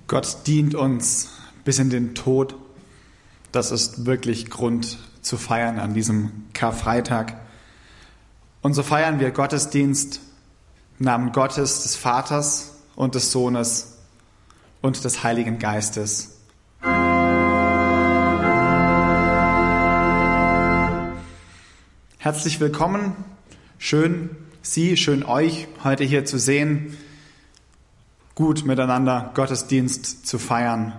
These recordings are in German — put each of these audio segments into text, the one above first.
Gott dient uns bis in den Tod. Das ist wirklich Grund zu feiern an diesem Karfreitag. Und so feiern wir Gottesdienst im Namen Gottes, des Vaters und des Sohnes und des Heiligen Geistes. Herzlich willkommen. Schön Sie, schön euch heute hier zu sehen. Gut miteinander Gottesdienst zu feiern.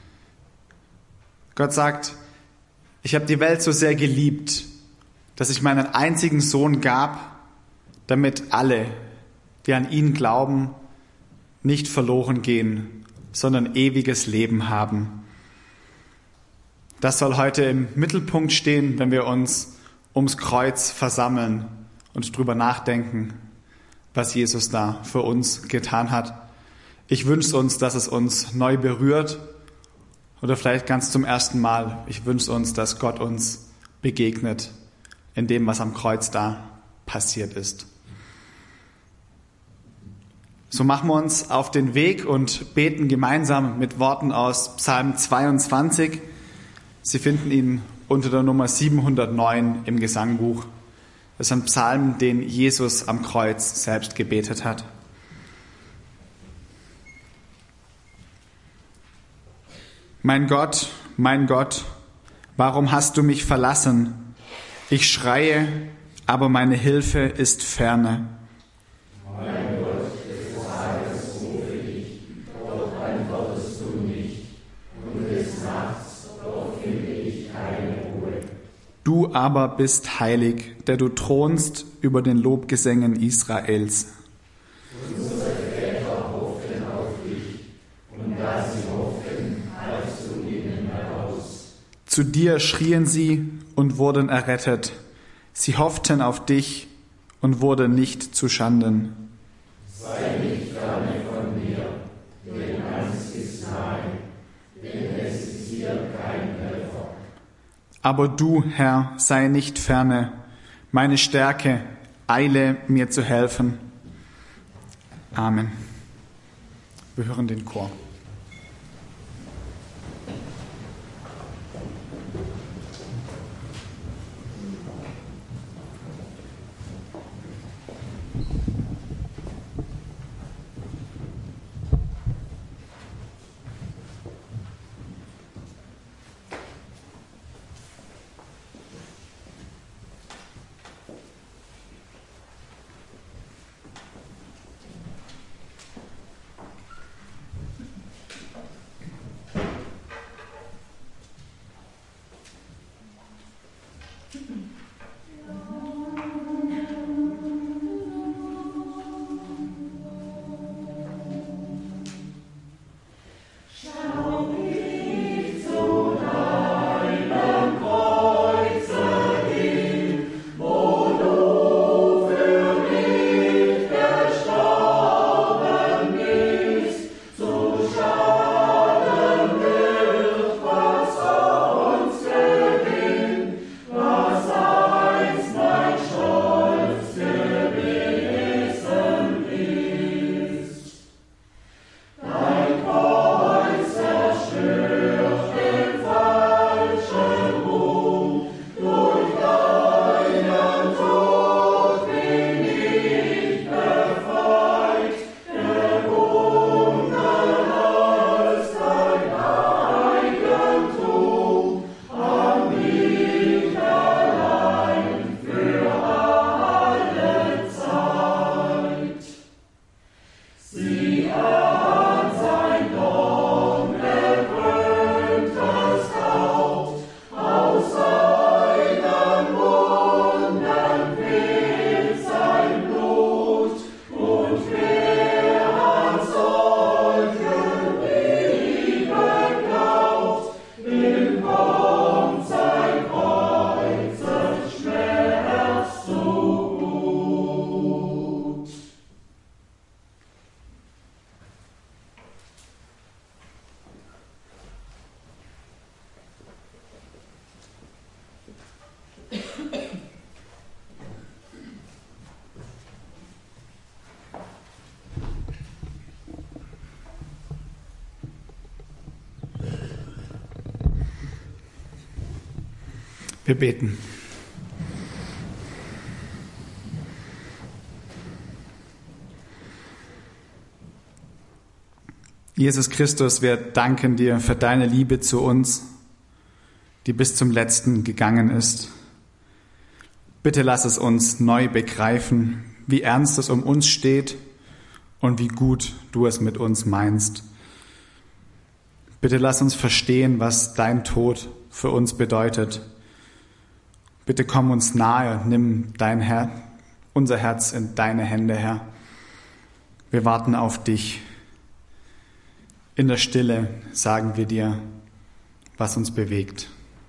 Gott sagt, ich habe die Welt so sehr geliebt, dass ich meinen einzigen Sohn gab, damit alle, die an ihn glauben, nicht verloren gehen, sondern ewiges Leben haben. Das soll heute im Mittelpunkt stehen, wenn wir uns ums Kreuz versammeln und drüber nachdenken, was Jesus da für uns getan hat. Ich wünsche uns, dass es uns neu berührt oder vielleicht ganz zum ersten Mal. Ich wünsche uns, dass Gott uns begegnet in dem, was am Kreuz da passiert ist. So machen wir uns auf den Weg und beten gemeinsam mit Worten aus Psalm 22. Sie finden ihn unter der Nummer 709 im Gesangbuch. Das ist ein Psalm, den Jesus am Kreuz selbst gebetet hat. Mein Gott, warum hast du mich verlassen? Ich schreie, aber meine Hilfe ist ferne. Mein Gott, des Tages rufe ich, doch antwortest du nicht, und des Nachts, doch finde ich keine Ruhe. Du aber bist heilig, der du thronst über den Lobgesängen Israels. Unsere Väter hofften auf dich, und da sie hofften, halfst du ihnen heraus. Zu dir schrien sie und wurden errettet. Sie hofften auf dich und wurden nicht zu Schanden. Sei nicht ferne von mir, denn Angst ist nahe, denn es ist hier kein Helfer. Aber du, Herr, sei nicht ferne, meine Stärke, eile mir zu helfen. Amen. Wir hören den Chor. Wir beten. Jesus Christus, wir danken dir für deine Liebe zu uns, die bis zum Letzten gegangen ist. Bitte lass es uns neu begreifen, wie ernst es um uns steht und wie gut du es mit uns meinst. Bitte lass uns verstehen, was dein Tod für uns bedeutet. Bitte komm uns nahe, nimm unser Herz in deine Hände, Herr. Wir warten auf dich. In der Stille sagen wir dir, was uns bewegt.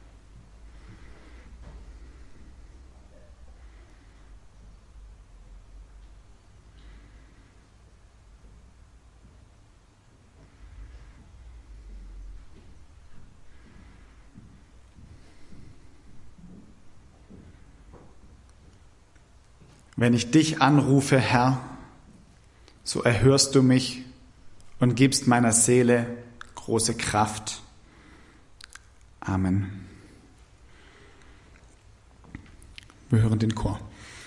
Wenn ich dich anrufe, Herr, so erhörst du mich und gibst meiner Seele große Kraft. Amen. Wir hören den Chor.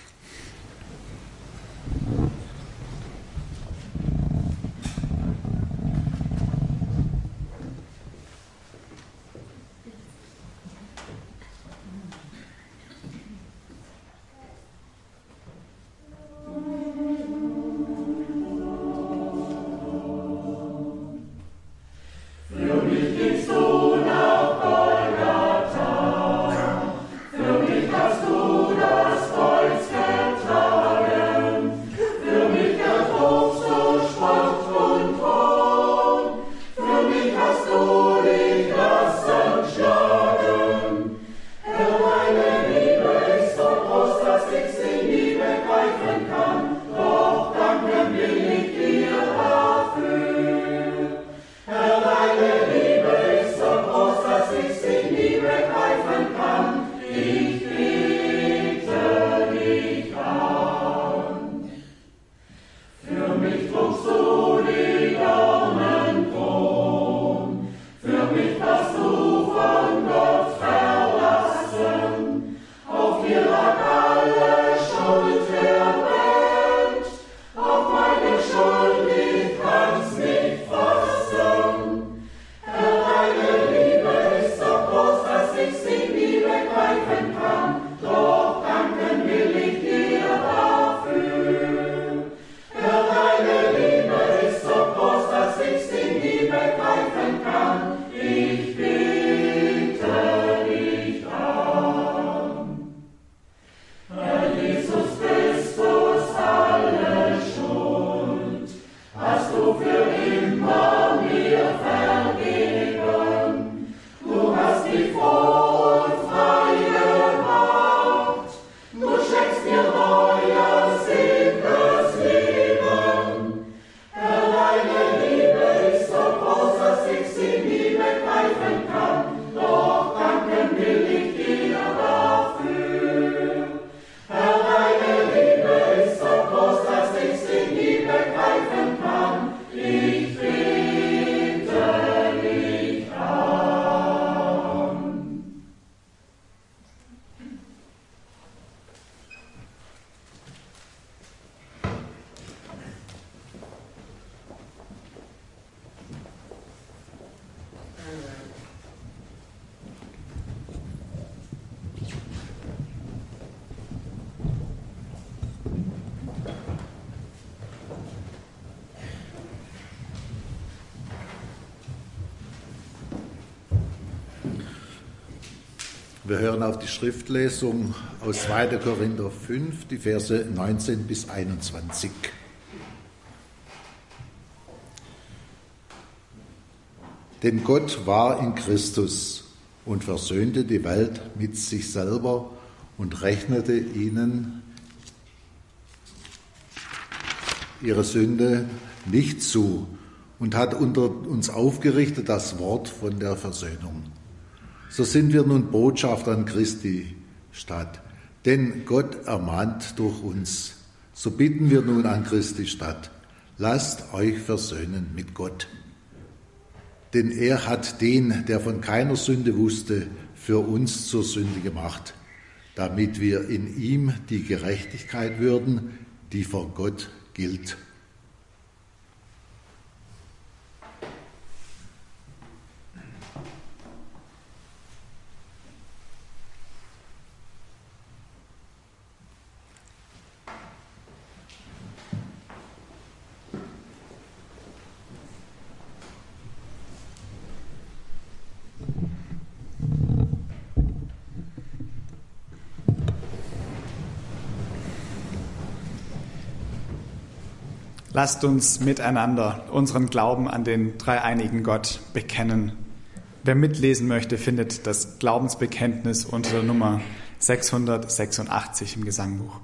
Wir hören auf die Schriftlesung aus 2. Korinther 5, die Verse 19 bis 21. Denn Gott war in Christus und versöhnte die Welt mit sich selber und rechnete ihnen ihre Sünde nicht zu und hat unter uns aufgerichtet das Wort von der Versöhnung. So sind wir nun Botschafter an Christi statt, denn Gott ermahnt durch uns. So bitten wir nun an Christi statt, lasst euch versöhnen mit Gott. Denn er hat den, der von keiner Sünde wusste, für uns zur Sünde gemacht, damit wir in ihm die Gerechtigkeit würden, die vor Gott gilt. Lasst uns miteinander unseren Glauben an den dreieinigen Gott bekennen. Wer mitlesen möchte, findet das Glaubensbekenntnis unter der Nummer 686 im Gesangbuch.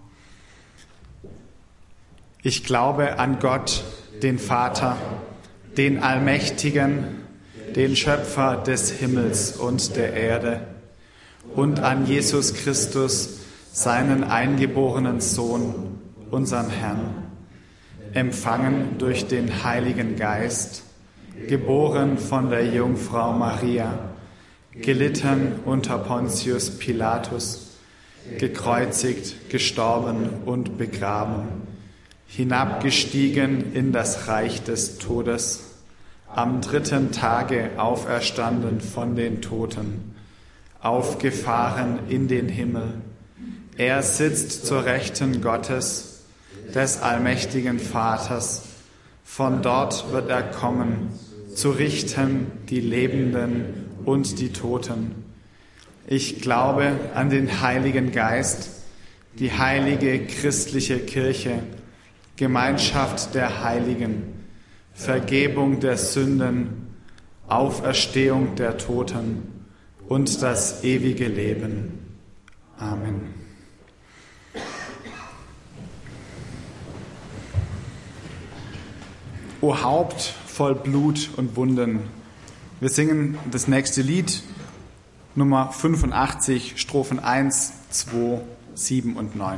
Ich glaube an Gott, den Vater, den Allmächtigen, den Schöpfer des Himmels und der Erde, und an Jesus Christus, seinen eingeborenen Sohn, unseren Herrn, empfangen durch den Heiligen Geist, geboren von der Jungfrau Maria, gelitten unter Pontius Pilatus, gekreuzigt, gestorben und begraben, hinabgestiegen in das Reich des Todes, am 3. Tage auferstanden von den Toten, aufgefahren in den Himmel. Er sitzt zur Rechten Gottes, des allmächtigen Vaters. Von dort wird er kommen, zu richten die Lebenden und die Toten. Ich glaube an den Heiligen Geist, die heilige christliche Kirche, Gemeinschaft der Heiligen, Vergebung der Sünden, Auferstehung der Toten und das ewige Leben. Amen. O Haupt voll Blut und Wunden. Wir singen das nächste Lied, Nummer 85, Strophen 1, 2, 7 und 9.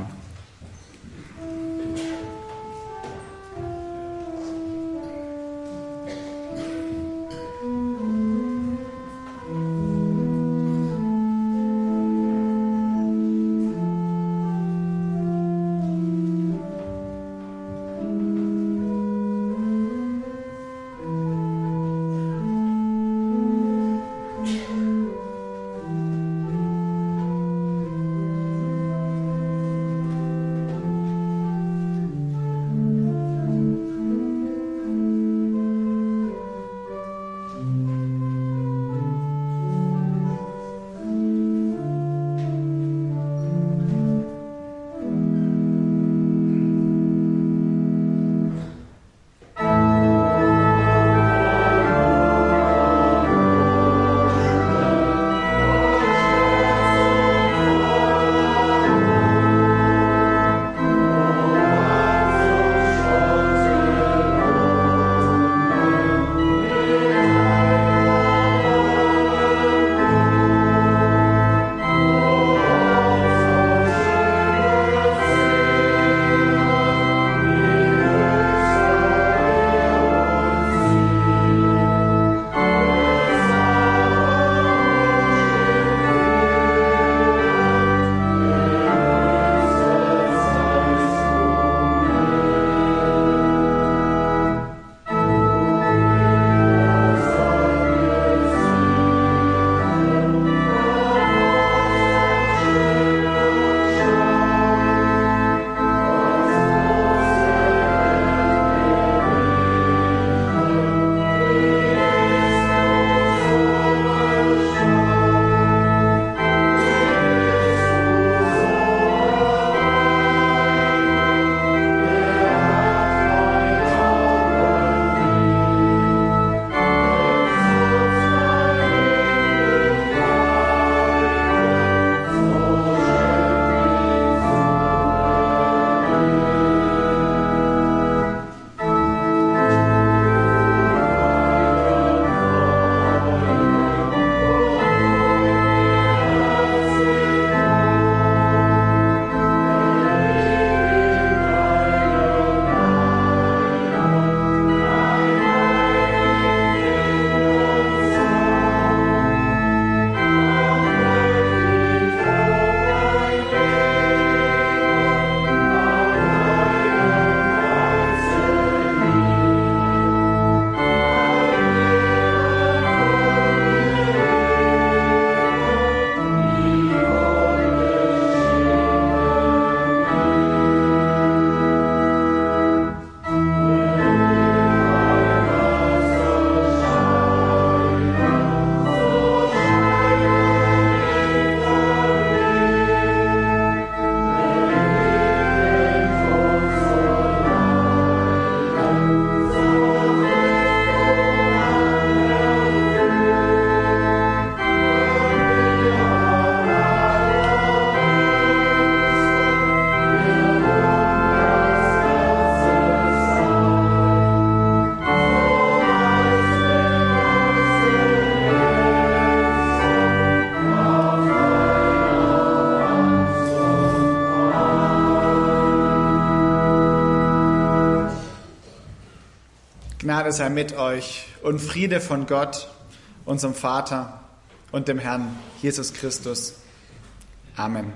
Gnade sei mit euch und Friede von Gott, unserem Vater und dem Herrn Jesus Christus. Amen.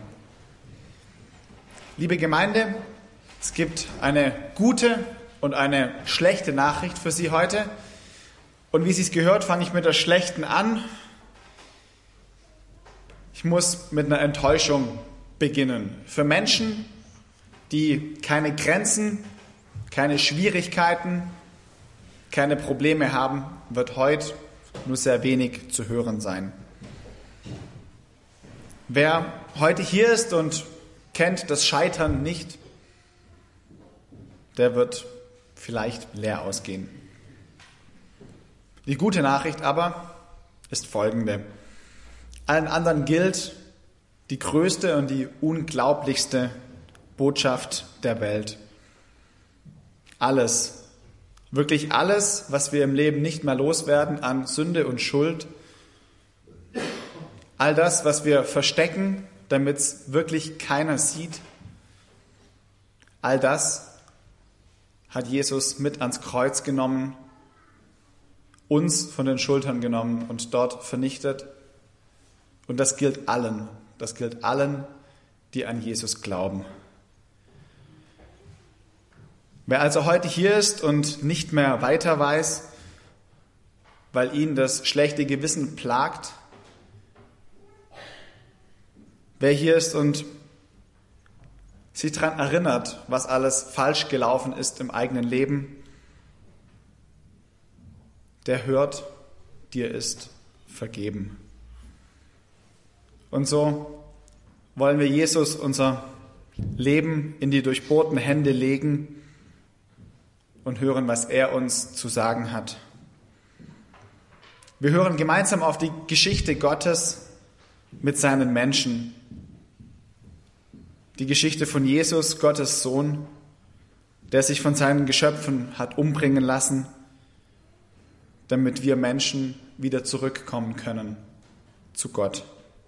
Liebe Gemeinde, es gibt eine gute und eine schlechte Nachricht für Sie heute. Und wie Sie es gehört, fange ich mit der schlechten an. Ich muss mit einer Enttäuschung beginnen. Für Menschen, die keine Grenzen, keine Schwierigkeiten, keine Probleme haben, wird heute nur sehr wenig zu hören sein. Wer heute hier ist und kennt das Scheitern nicht, der wird vielleicht leer ausgehen. Die gute Nachricht aber ist folgende. Allen anderen gilt die größte und die unglaublichste Botschaft der Welt. Alles, wirklich alles, was wir im Leben nicht mehr loswerden an Sünde und Schuld, all das, was wir verstecken, damit es wirklich keiner sieht, all das hat Jesus mit ans Kreuz genommen, uns von den Schultern genommen und dort vernichtet. Und das gilt allen, die an Jesus glauben. Wer also heute hier ist und nicht mehr weiter weiß, weil ihn das schlechte Gewissen plagt, wer hier ist und sich daran erinnert, was alles falsch gelaufen ist im eigenen Leben, der hört, dir ist vergeben. Und so wollen wir Jesus unser Leben in die durchbohrten Hände legen und hören, was er uns zu sagen hat. Wir hören gemeinsam auf die Geschichte Gottes mit seinen Menschen. Die Geschichte von Jesus, Gottes Sohn, der sich von seinen Geschöpfen hat umbringen lassen, damit wir Menschen wieder zurückkommen können zu Gott.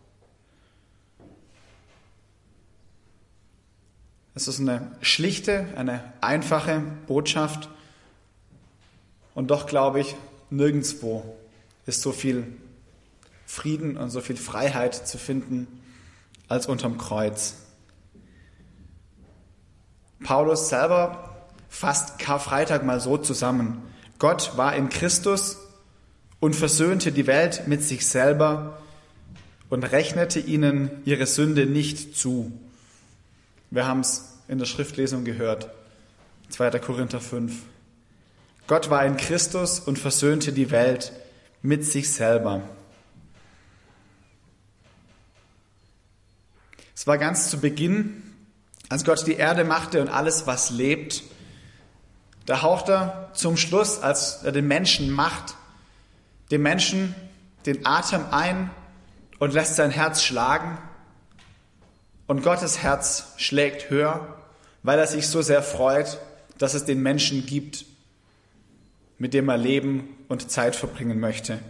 Es ist eine schlichte, eine einfache Botschaft und doch glaube ich, nirgendwo ist so viel Frieden und so viel Freiheit zu finden als unterm Kreuz. Paulus selber fasst Karfreitag mal so zusammen. Gott war in Christus und versöhnte die Welt mit sich selber und rechnete ihnen ihre Sünde nicht zu. Wir haben es in der Schriftlesung gehört, 2. Korinther 5. Gott war in Christus und versöhnte die Welt mit sich selber. Es war ganz zu Beginn, als Gott die Erde machte und alles, was lebt. Da haucht er zum Schluss, als er den Menschen macht, dem Menschen den Atem ein und lässt sein Herz schlagen. Und Gottes Herz schlägt höher, weil er sich so sehr freut, dass es den Menschen gibt, mit dem er leben und Zeit verbringen möchte.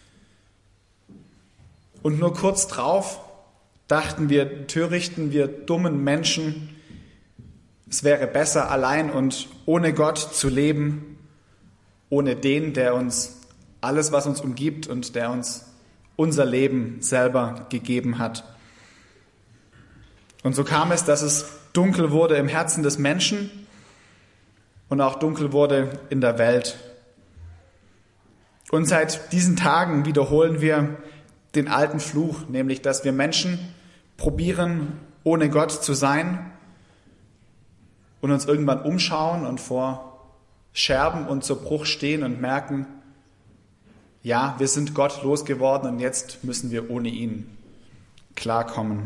Und nur kurz drauf dachten wir törichten, wir dummen Menschen, es wäre besser, allein und ohne Gott zu leben, ohne den, der uns alles, was uns umgibt und der uns unser Leben selber gegeben hat. Und so kam es, dass es dunkel wurde im Herzen des Menschen und auch dunkel wurde in der Welt. Und seit diesen Tagen wiederholen wir den alten Fluch, nämlich dass wir Menschen probieren, ohne Gott zu sein und uns irgendwann umschauen und vor Scherben und zu Bruch stehen und merken, ja, wir sind Gott losgeworden und jetzt müssen wir ohne ihn klarkommen.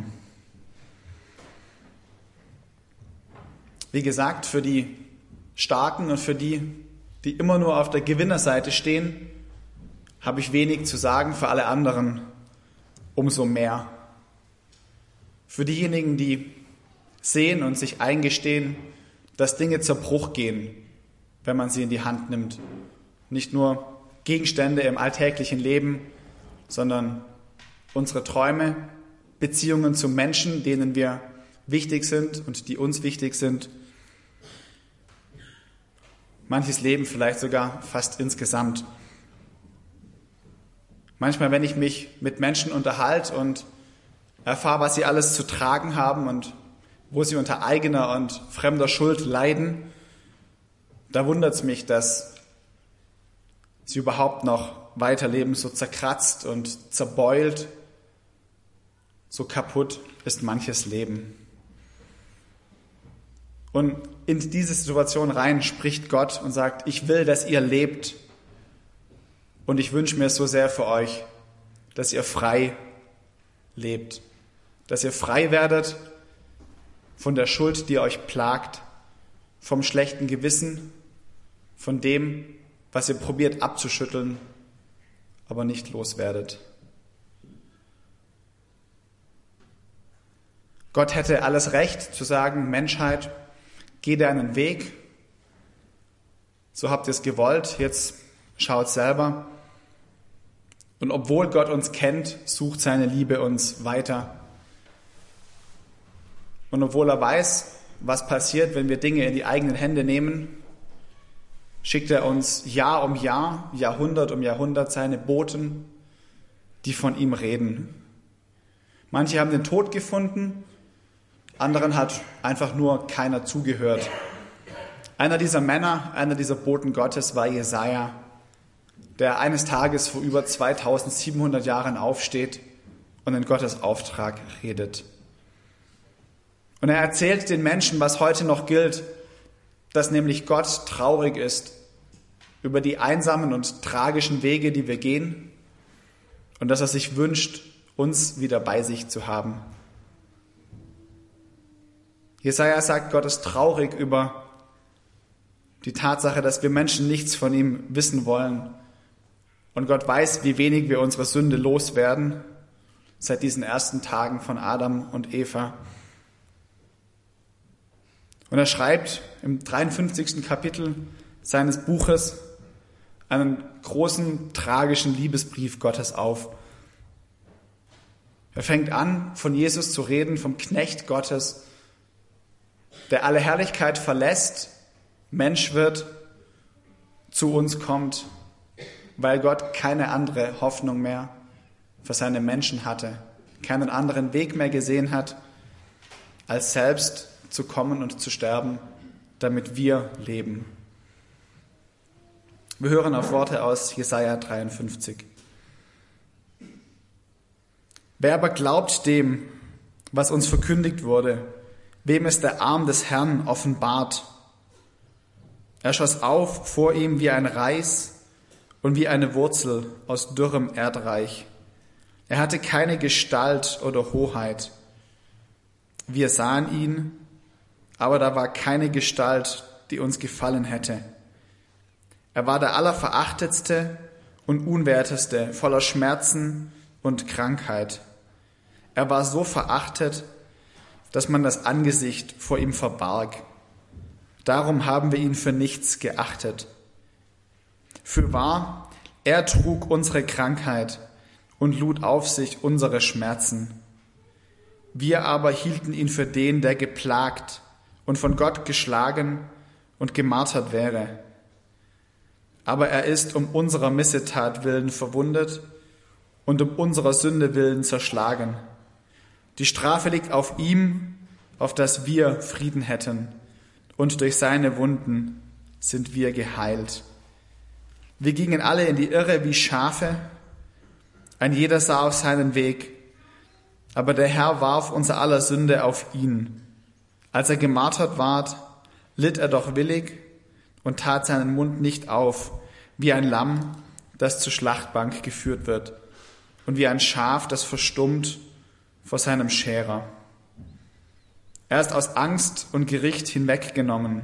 Wie gesagt, für die Starken und für die, die immer nur auf der Gewinnerseite stehen, habe ich wenig zu sagen, für alle anderen umso mehr. Für diejenigen, die sehen und sich eingestehen, dass Dinge zu Bruch gehen, wenn man sie in die Hand nimmt. Nicht nur Gegenstände im alltäglichen Leben, sondern unsere Träume, Beziehungen zu Menschen, denen wir wichtig sind und die uns wichtig sind. manches Leben vielleicht sogar fast insgesamt. Manchmal, wenn ich mich mit Menschen unterhalte und erfahre, was sie alles zu tragen haben und wo sie unter eigener und fremder Schuld leiden, da wundert es mich, dass sie überhaupt noch weiterleben, so zerkratzt und zerbeult, so kaputt ist manches Leben. Und in diese Situation rein spricht Gott und sagt, ich will, dass ihr lebt und ich wünsche mir so sehr für euch, dass ihr frei lebt, dass ihr frei werdet von der Schuld, die euch plagt, vom schlechten Gewissen, von dem, was ihr probiert abzuschütteln, aber nicht loswerdet. Gott hätte alles Recht zu sagen, Menschheit, geh deinen Weg, so habt ihr es gewollt, jetzt schaut selber. Und obwohl Gott uns kennt, sucht seine Liebe uns weiter. Und obwohl er weiß, was passiert, wenn wir Dinge in die eigenen Hände nehmen, schickt er uns Jahr um Jahr, Jahrhundert um Jahrhundert seine Boten, die von ihm reden. Manche haben den Tod gefunden, anderen hat einfach nur keiner zugehört. Einer dieser Männer, einer dieser Boten Gottes war Jesaja, der eines Tages vor über 2700 Jahren aufsteht und in Gottes Auftrag redet. Und er erzählt den Menschen, was heute noch gilt, dass nämlich Gott traurig ist über die einsamen und tragischen Wege, die wir gehen, und dass er sich wünscht, uns wieder bei sich zu haben. Jesaja sagt, Gott ist traurig über die Tatsache, dass wir Menschen nichts von ihm wissen wollen. Und Gott weiß, wie wenig wir unsere Sünde loswerden seit diesen ersten Tagen von Adam und Eva. Und er schreibt im 53. Kapitel seines Buches einen großen, tragischen Liebesbrief Gottes auf. Er fängt an, von Jesus zu reden, vom Knecht Gottes, der alle Herrlichkeit verlässt, Mensch wird, zu uns kommt, weil Gott keine andere Hoffnung mehr für seine Menschen hatte, keinen anderen Weg mehr gesehen hat, als selbst zu kommen und zu sterben, damit wir leben. Wir hören auf Worte aus Jesaja 53. Wer aber glaubt dem, was uns verkündigt wurde, wem ist der Arm des Herrn offenbart? Er schoss auf vor ihm wie ein Reis und wie eine Wurzel aus dürrem Erdreich. Er hatte keine Gestalt oder Hoheit. Wir sahen ihn, aber da war keine Gestalt, die uns gefallen hätte. Er war der Allerverachtetste und Unwerteste, voller Schmerzen und Krankheit. Er war so verachtet, dass man das Angesicht vor ihm verbarg. Darum haben wir ihn für nichts geachtet. Fürwahr, er trug unsere Krankheit und lud auf sich unsere Schmerzen. Wir aber hielten ihn für den, der geplagt und von Gott geschlagen und gemartert wäre. Aber er ist um unserer Missetat willen verwundet und um unserer Sünde willen zerschlagen. Die Strafe liegt auf ihm, auf dass wir Frieden hätten, und durch seine Wunden sind wir geheilt. Wir gingen alle in die Irre wie Schafe, ein jeder sah auf seinen Weg, aber der Herr warf unser aller Sünde auf ihn. Als er gemartert ward, litt er doch willig und tat seinen Mund nicht auf, wie ein Lamm, das zur Schlachtbank geführt wird, und wie ein Schaf, das verstummt vor seinem Scherer. Er ist aus Angst und Gericht hinweggenommen.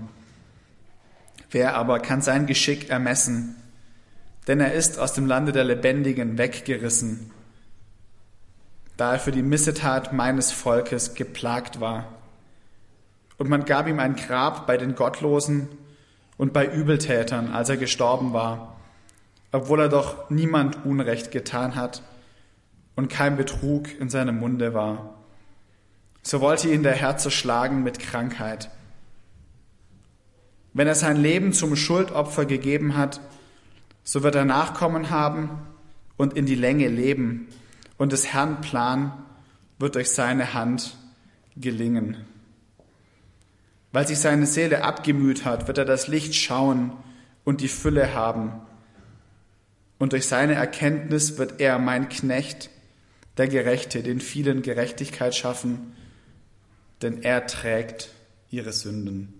Wer aber kann sein Geschick ermessen? Denn er ist aus dem Lande der Lebendigen weggerissen, da er für die Missetat meines Volkes geplagt war. Und man gab ihm ein Grab bei den Gottlosen und bei Übeltätern, als er gestorben war, obwohl er doch niemand Unrecht getan hat und kein Betrug in seinem Munde war. So wollte ihn der Herr zerschlagen mit Krankheit. Wenn er sein Leben zum Schuldopfer gegeben hat, so wird er Nachkommen haben und in die Länge leben. Und des Herrn Plan wird durch seine Hand gelingen. Weil sich seine Seele abgemüht hat, wird er das Licht schauen und die Fülle haben. Und durch seine Erkenntnis wird er, mein Knecht, der Gerechte, den vielen Gerechtigkeit schaffen, denn er trägt ihre Sünden.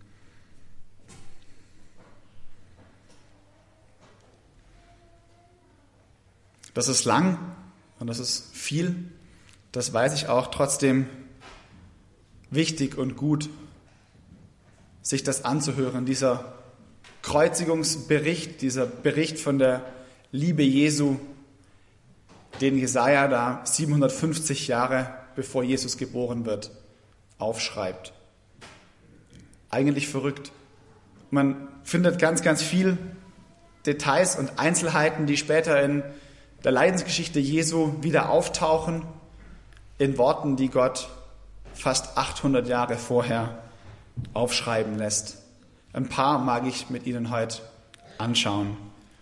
Das ist lang und das ist viel, das weiß ich auch, trotzdem wichtig und gut, sich das anzuhören, dieser Kreuzigungsbericht, dieser Bericht von der Liebe Jesu, den Jesaja da 750 Jahre bevor Jesus geboren wird, aufschreibt. Eigentlich verrückt. Man findet ganz, ganz viel Details und Einzelheiten, die später in der Leidensgeschichte Jesu wieder auftauchen, in Worten, die Gott fast 800 Jahre vorher aufschreiben lässt. Ein paar mag ich mit Ihnen heute anschauen.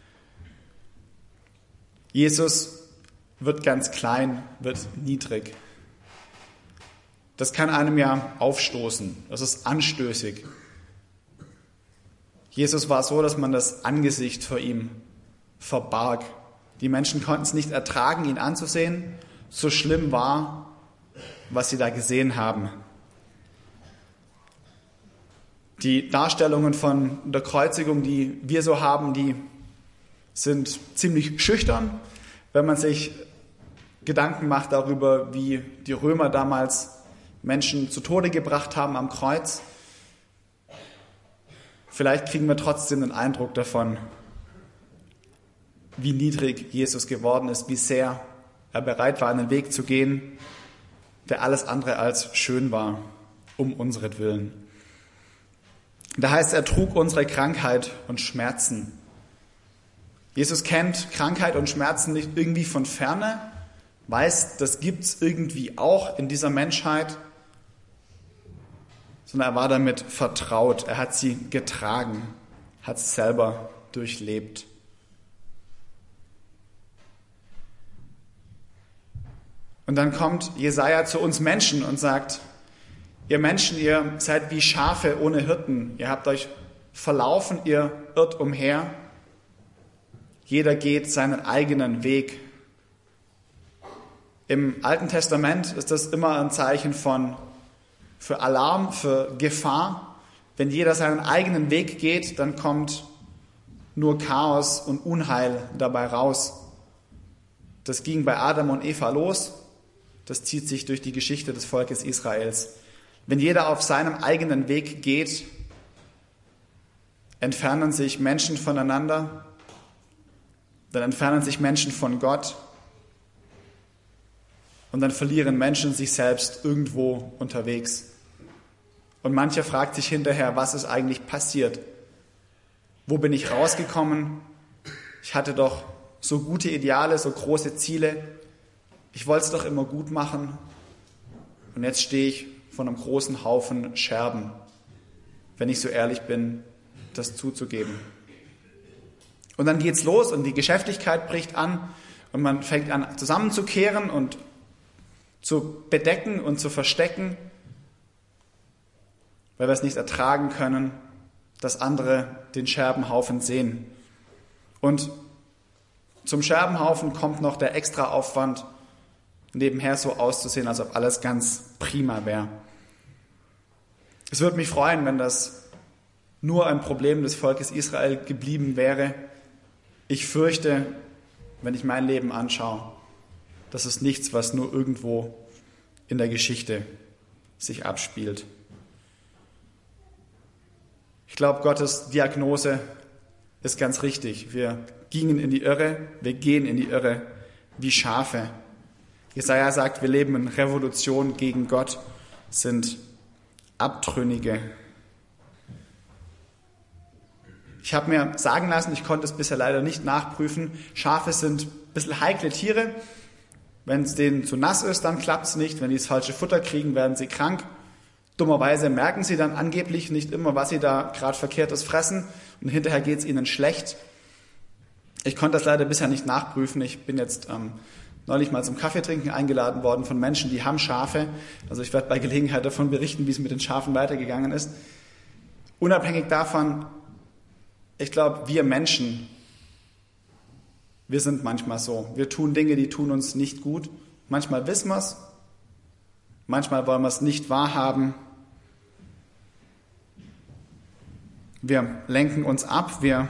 Jesus wird ganz klein, wird niedrig. Das kann einem ja aufstoßen, das ist anstößig. Jesus war so, dass man das Angesicht vor ihm verbarg. Die Menschen konnten es nicht ertragen, ihn anzusehen. So schlimm war, was sie da gesehen haben. Die Darstellungen von der Kreuzigung, die wir so haben, die sind ziemlich schüchtern, wenn man sich Gedanken macht darüber, wie die Römer damals Menschen zu Tode gebracht haben am Kreuz. Vielleicht kriegen wir trotzdem den Eindruck davon, wie niedrig Jesus geworden ist, wie sehr er bereit war, einen Weg zu gehen, der alles andere als schön war, um unseretwillen. Da heißt, er trug unsere Krankheit und Schmerzen. Jesus kennt Krankheit und Schmerzen nicht irgendwie von ferne, weiß, das gibt's irgendwie auch in dieser Menschheit, sondern er war damit vertraut. Er hat sie getragen, hat es selber durchlebt. Und dann kommt Jesaja zu uns Menschen und sagt, ihr Menschen, ihr seid wie Schafe ohne Hirten. Ihr habt euch verlaufen, ihr irrt umher. Jeder geht seinen eigenen Weg. Im Alten Testament ist das immer ein Zeichen für Alarm, für Gefahr. Wenn jeder seinen eigenen Weg geht, dann kommt nur Chaos und Unheil dabei raus. Das ging bei Adam und Eva los. Das zieht sich durch die Geschichte des Volkes Israels. Wenn jeder auf seinem eigenen Weg geht, entfernen sich Menschen voneinander, dann entfernen sich Menschen von Gott und dann verlieren Menschen sich selbst irgendwo unterwegs. Und mancher fragt sich hinterher, was ist eigentlich passiert? Wo bin ich rausgekommen? Ich hatte doch so gute Ideale, so große Ziele. Ich wollte es doch immer gut machen. Und jetzt stehe ich vor einem großen Haufen Scherben, wenn ich so ehrlich bin, das zuzugeben. Und dann geht's los und die Geschäftigkeit bricht an und man fängt an zusammenzukehren und zu bedecken und zu verstecken, weil wir es nicht ertragen können, dass andere den Scherbenhaufen sehen. Und zum Scherbenhaufen kommt noch der Extraaufwand, nebenher so auszusehen, als ob alles ganz prima wäre. Es würde mich freuen, wenn das nur ein Problem des Volkes Israel geblieben wäre. Ich fürchte, wenn ich mein Leben anschaue, das ist nichts, was nur irgendwo in der Geschichte sich abspielt. Ich glaube, Gottes Diagnose ist ganz richtig. Wir gingen in die Irre, wir gehen in die Irre wie Schafe. Jesaja sagt, wir leben in Revolution gegen Gott, sind Abtrünnige. Ich habe mir sagen lassen, ich konnte es bisher leider nicht nachprüfen, Schafe sind ein bisschen heikle Tiere. Wenn es denen zu nass ist, dann klappt es nicht. Wenn die das falsche Futter kriegen, werden sie krank. Dummerweise merken sie dann angeblich nicht immer, was sie da gerade Verkehrtes fressen und hinterher geht es ihnen schlecht. Ich konnte das leider bisher nicht nachprüfen. Ich bin jetzt neulich mal zum Kaffeetrinken eingeladen worden von Menschen, die haben Schafe. Also ich werde bei Gelegenheit davon berichten, wie es mit den Schafen weitergegangen ist. Unabhängig davon, ich glaube, wir Menschen, wir sind manchmal so. Wir tun Dinge, die tun uns nicht gut. Manchmal wissen wir es, manchmal wollen wir es nicht wahrhaben. Wir lenken uns ab, wir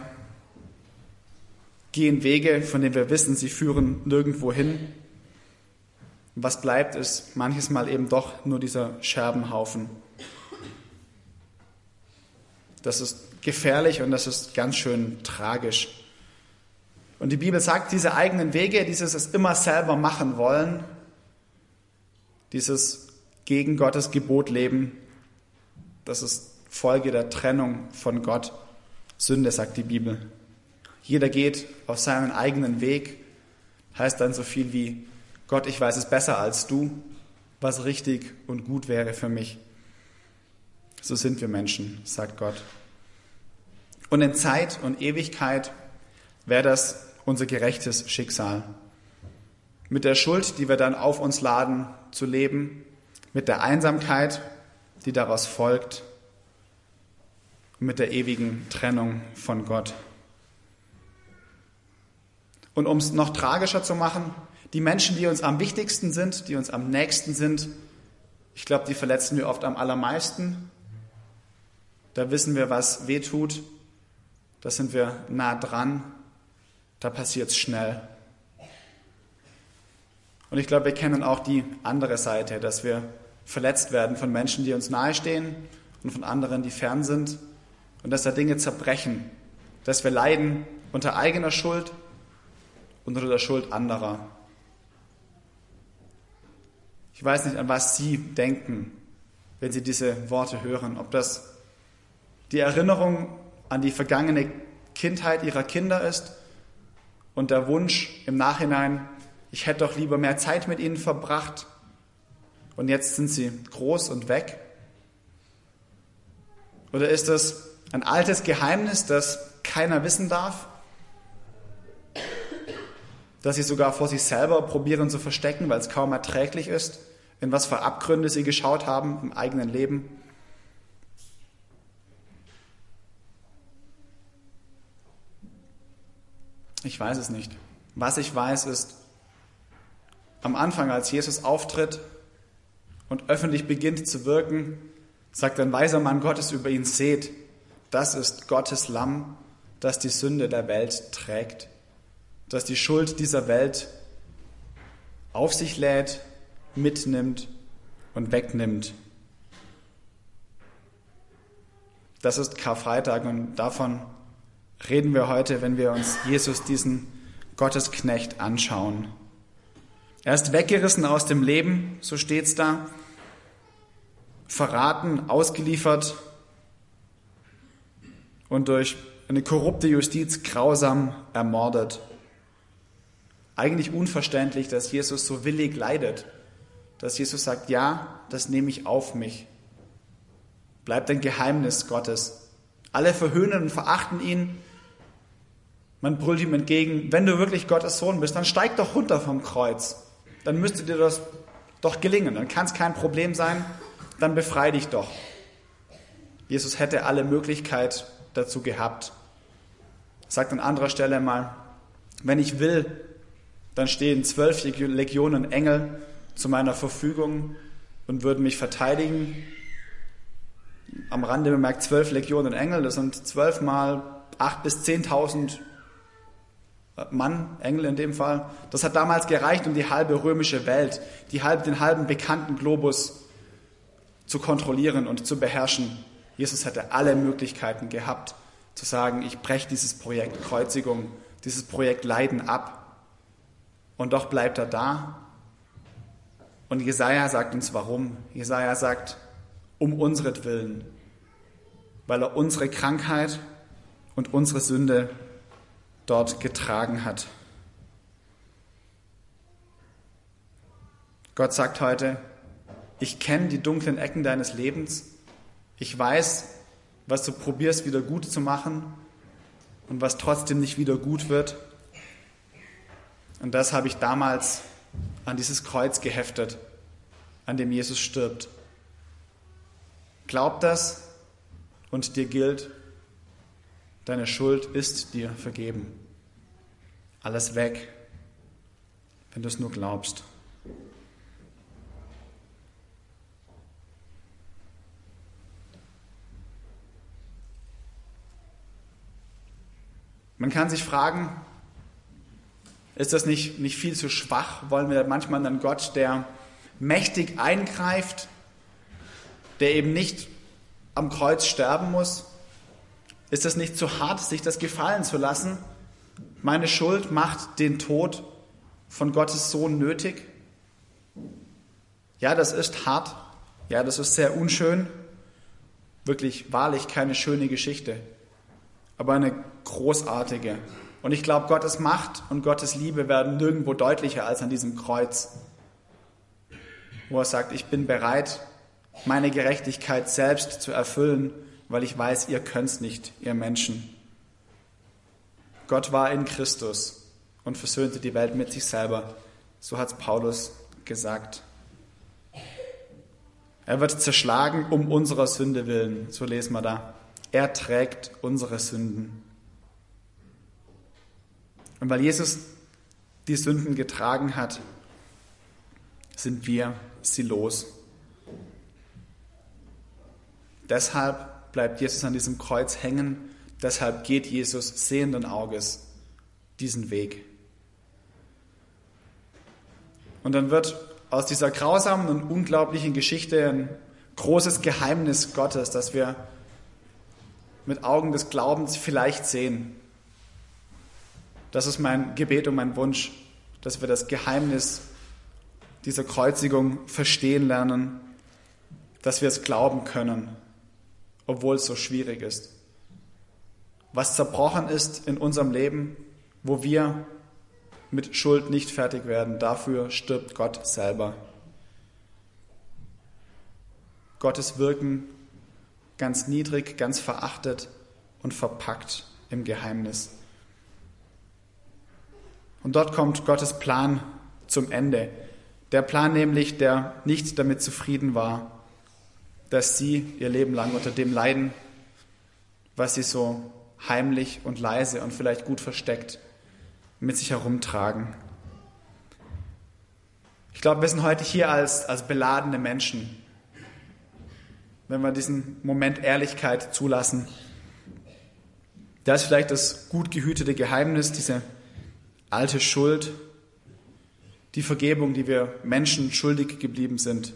gehen Wege, von denen wir wissen, sie führen nirgendwo hin. Was bleibt, ist manches Mal eben doch nur dieser Scherbenhaufen. Das ist gefährlich und das ist ganz schön tragisch. Und die Bibel sagt, diese eigenen Wege, dieses es immer selber machen wollen, dieses gegen Gottes Gebot leben, das ist Folge der Trennung von Gott. Sünde, sagt die Bibel. Jeder geht auf seinen eigenen Weg, heißt dann so viel wie, Gott, ich weiß es besser als du, was richtig und gut wäre für mich. So sind wir Menschen, sagt Gott. Und in Zeit und Ewigkeit wäre das unser gerechtes Schicksal. Mit der Schuld, die wir dann auf uns laden, zu leben, mit der Einsamkeit, die daraus folgt, mit der ewigen Trennung von Gott. Und um es noch tragischer zu machen, die Menschen, die uns am wichtigsten sind, die uns am nächsten sind, ich glaube, die verletzen wir oft am allermeisten. Da wissen wir, was weh tut. Da sind wir nah dran. Da passiert es schnell. Und ich glaube, wir kennen auch die andere Seite, dass wir verletzt werden von Menschen, die uns nahestehen und von anderen, die fern sind. Und dass da Dinge zerbrechen. Dass wir leiden unter eigener Schuld und unter der Schuld anderer. Ich weiß nicht, an was Sie denken, wenn Sie diese Worte hören. Ob das die Erinnerung an die vergangene Kindheit Ihrer Kinder ist und der Wunsch im Nachhinein, ich hätte doch lieber mehr Zeit mit ihnen verbracht und jetzt sind sie groß und weg. Oder ist das ein altes Geheimnis, das keiner wissen darf, das sie sogar vor sich selber probieren zu verstecken, weil es kaum erträglich ist, in was für Abgründe sie geschaut haben im eigenen Leben? Ich weiß es nicht. Was ich weiß ist, am Anfang, als Jesus auftritt und öffentlich beginnt zu wirken, sagt ein weiser Mann Gottes über ihn, seht, das ist Gottes Lamm, das die Sünde der Welt trägt, das die Schuld dieser Welt auf sich lädt, mitnimmt und wegnimmt. Das ist Karfreitag und davon reden wir heute, wenn wir uns Jesus, diesen Gottesknecht, anschauen. Er ist weggerissen aus dem Leben, so steht's da, verraten, ausgeliefert und durch eine korrupte Justiz grausam ermordet. Eigentlich unverständlich, dass Jesus so willig leidet, dass Jesus sagt, ja, das nehme ich auf mich. Bleibt ein Geheimnis Gottes. Alle verhöhnen und verachten ihn. Man brüllt ihm entgegen, wenn du wirklich Gottes Sohn bist, dann steig doch runter vom Kreuz. Dann müsste dir das doch gelingen. Dann kann es kein Problem sein. Dann befrei dich doch. Jesus hätte alle Möglichkeit dazu gehabt. Sagt an anderer Stelle mal, wenn ich will, dann stehen 12 Legionen Engel zu meiner Verfügung und würden mich verteidigen. Am Rande bemerkt 12 Legionen Engel, das sind 12 mal 8.000 bis 10.000 Mann, Engel in dem Fall. Das hat damals gereicht, um die halbe römische Welt, den halben bekannten Globus zu kontrollieren und zu beherrschen. Jesus hätte alle Möglichkeiten gehabt, zu sagen, ich breche dieses Projekt Kreuzigung, dieses Projekt Leiden ab. Und doch bleibt er da. Und Jesaja sagt uns warum. Jesaja sagt, um unseretwillen, weil er unsere Krankheit und unsere Sünde dort getragen hat. Gott sagt heute, Ich kenne die dunklen Ecken deines Lebens. Ich weiß, was du probierst, wieder gut zu machen und was trotzdem nicht wieder gut wird. Und das habe ich damals an dieses Kreuz geheftet, an dem Jesus stirbt. Glaub das und dir gilt, deine Schuld ist dir vergeben. Alles weg, wenn du es nur glaubst. Man kann sich fragen, ist das nicht viel zu schwach? Wollen wir manchmal einen Gott, der mächtig eingreift, der eben nicht am Kreuz sterben muss? Ist das nicht zu hart, sich das gefallen zu lassen? Meine Schuld macht den Tod von Gottes Sohn nötig? Ja, das ist hart. Ja, das ist sehr unschön. Wirklich, wahrlich keine schöne Geschichte. Aber eine großartige. Und ich glaube, Gottes Macht und Gottes Liebe werden nirgendwo deutlicher als an diesem Kreuz, wo er sagt, ich bin bereit, meine Gerechtigkeit selbst zu erfüllen, weil ich weiß, ihr könnt's nicht, ihr Menschen. Gott war in Christus und versöhnte die Welt mit sich selber. So hat's Paulus gesagt. Er wird zerschlagen um unserer Sünde willen, so lesen wir da. Er trägt unsere Sünden. Und weil Jesus die Sünden getragen hat, sind wir sie los. Deshalb bleibt Jesus an diesem Kreuz hängen. Deshalb geht Jesus sehenden Auges diesen Weg. Und dann wird aus dieser grausamen und unglaublichen Geschichte ein großes Geheimnis Gottes, das wir mit Augen des Glaubens vielleicht sehen. Das ist mein Gebet und mein Wunsch, dass wir das Geheimnis dieser Kreuzigung verstehen lernen, dass wir es glauben können, obwohl es so schwierig ist. Was zerbrochen ist in unserem Leben, wo wir mit Schuld nicht fertig werden, dafür stirbt Gott selber. Gottes Wirken ganz niedrig, ganz verachtet und verpackt im Geheimnis. Und dort kommt Gottes Plan zum Ende. Der Plan nämlich, der nicht damit zufrieden war, dass sie ihr Leben lang unter dem leiden, was sie so heimlich und leise und vielleicht gut versteckt mit sich herumtragen. Ich glaube, wir sind heute hier als beladene Menschen, wenn wir diesen Moment Ehrlichkeit zulassen. Da ist vielleicht das gut gehütete Geheimnis, diese alte Schuld, die Vergebung, die wir Menschen schuldig geblieben sind.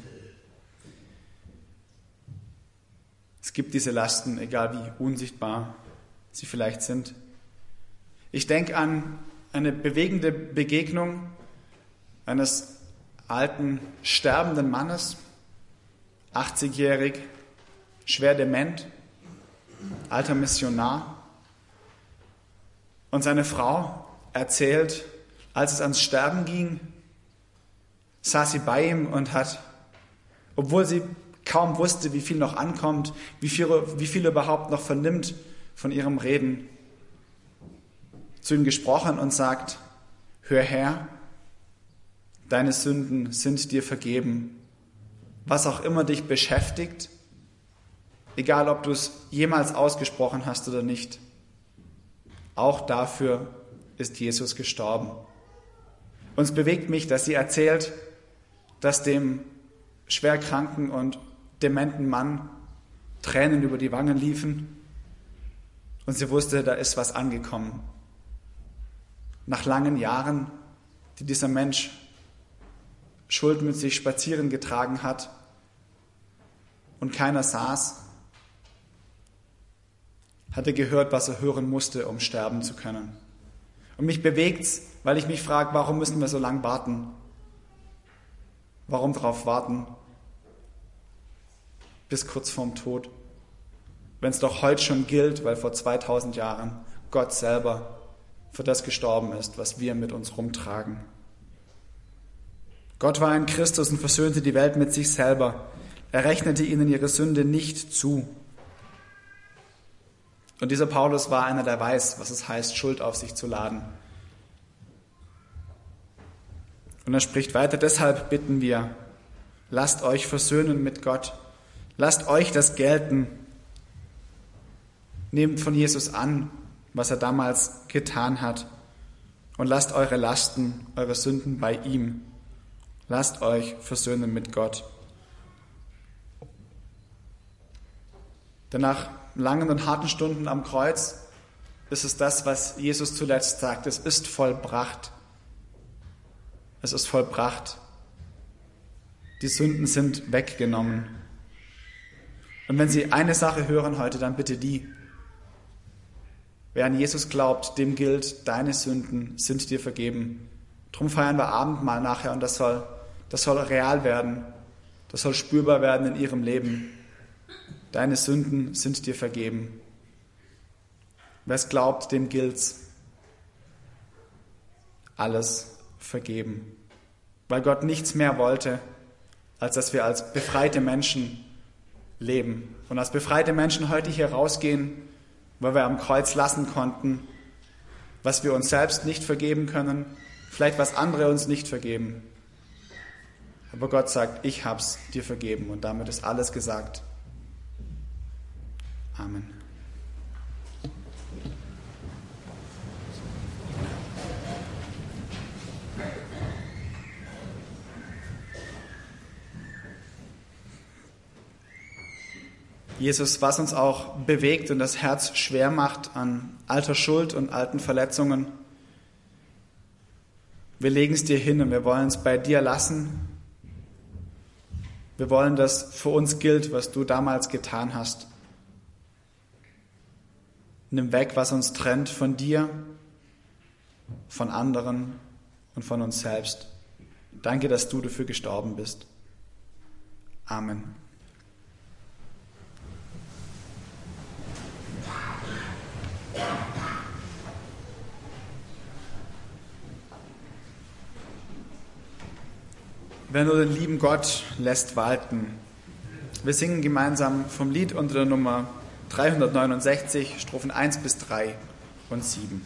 Es gibt diese Lasten, egal wie unsichtbar sie vielleicht sind. Ich denke an eine bewegende Begegnung eines alten, sterbenden Mannes, 80-jährig, schwer dement, alter Missionar. Und seine Frau erzählt, als es ans Sterben ging, saß sie bei ihm und hat, obwohl sie kaum wusste, wie viel noch ankommt, wie viel überhaupt noch vernimmt von ihrem Reden, zu ihm gesprochen und sagt, hör her, deine Sünden sind dir vergeben. Was auch immer dich beschäftigt, egal ob du es jemals ausgesprochen hast oder nicht, auch dafür ist Jesus gestorben. Und es bewegt mich, dass sie erzählt, dass dem schwerkranken und dementen Mann Tränen über die Wangen liefen und sie wusste, da ist was angekommen. Nach langen Jahren, die dieser Mensch Schuld mit sich spazieren getragen hat und keiner saß, hat er gehört, was er hören musste, um sterben zu können. Und mich bewegt's, weil ich mich frage, warum müssen wir so lange warten? Warum darauf warten bis kurz vorm Tod? Wenn es doch heute schon gilt, weil vor 2000 Jahren Gott selber für das gestorben ist, was wir mit uns rumtragen. Gott war in Christus und versöhnte die Welt mit sich selber. Er rechnete ihnen ihre Sünde nicht zu. Und dieser Paulus war einer, der weiß, was es heißt, Schuld auf sich zu laden. Und er spricht weiter, deshalb bitten wir, lasst euch versöhnen mit Gott. Lasst euch das gelten. Nehmt von Jesus an, was er damals getan hat. Und lasst eure Lasten, eure Sünden bei ihm. Lasst euch versöhnen mit Gott. Denn nach langen und harten Stunden am Kreuz ist es das, was Jesus zuletzt sagt. Es ist vollbracht. Es ist vollbracht. Die Sünden sind weggenommen. Und wenn Sie eine Sache hören heute, dann bitte die. Wer an Jesus glaubt, dem gilt, deine Sünden sind dir vergeben. Drum feiern wir Abendmahl nachher und das soll real werden. Das soll spürbar werden in Ihrem Leben. Deine Sünden sind dir vergeben. Wer es glaubt, dem gilt's. Alles vergeben. Weil Gott nichts mehr wollte, als dass wir als befreite Menschen leben. Und als befreite Menschen heute hier rausgehen, weil wir am Kreuz lassen konnten, was wir uns selbst nicht vergeben können, vielleicht was andere uns nicht vergeben. Aber Gott sagt, ich hab's dir vergeben und damit ist alles gesagt. Amen. Jesus, was uns auch bewegt und das Herz schwer macht an alter Schuld und alten Verletzungen, wir legen es dir hin und wir wollen es bei dir lassen. Wir wollen, dass für uns gilt, was du damals getan hast. Nimm weg, was uns trennt von dir, von anderen und von uns selbst. Danke, dass du dafür gestorben bist. Amen. Wer nur den lieben Gott lässt walten. Wir singen gemeinsam vom Lied unter der Nummer 369, Strophen 1 bis 3 und 7.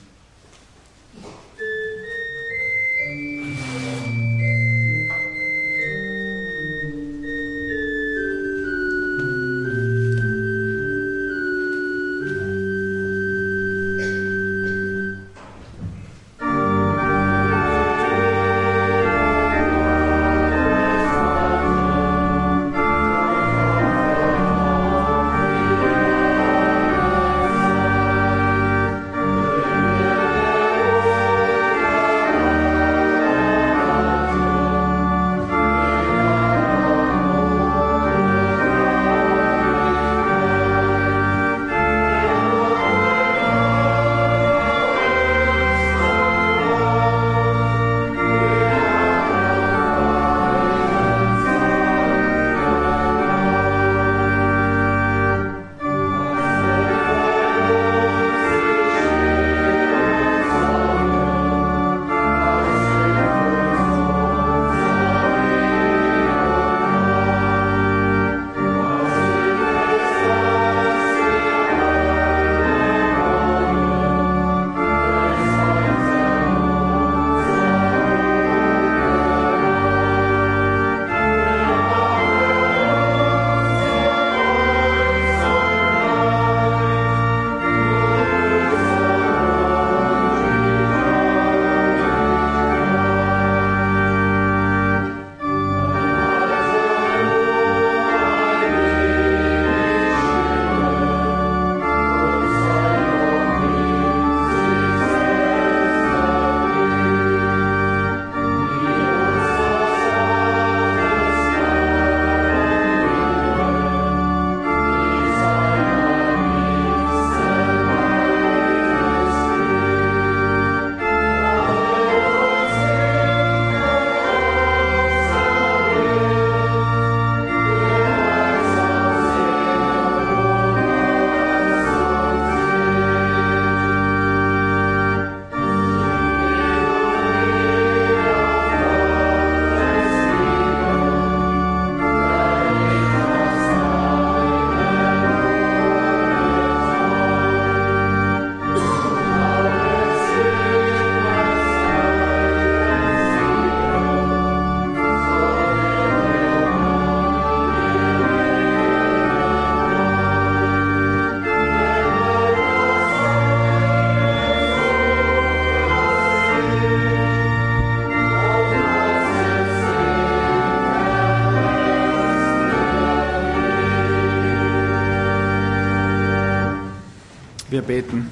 Wir beten.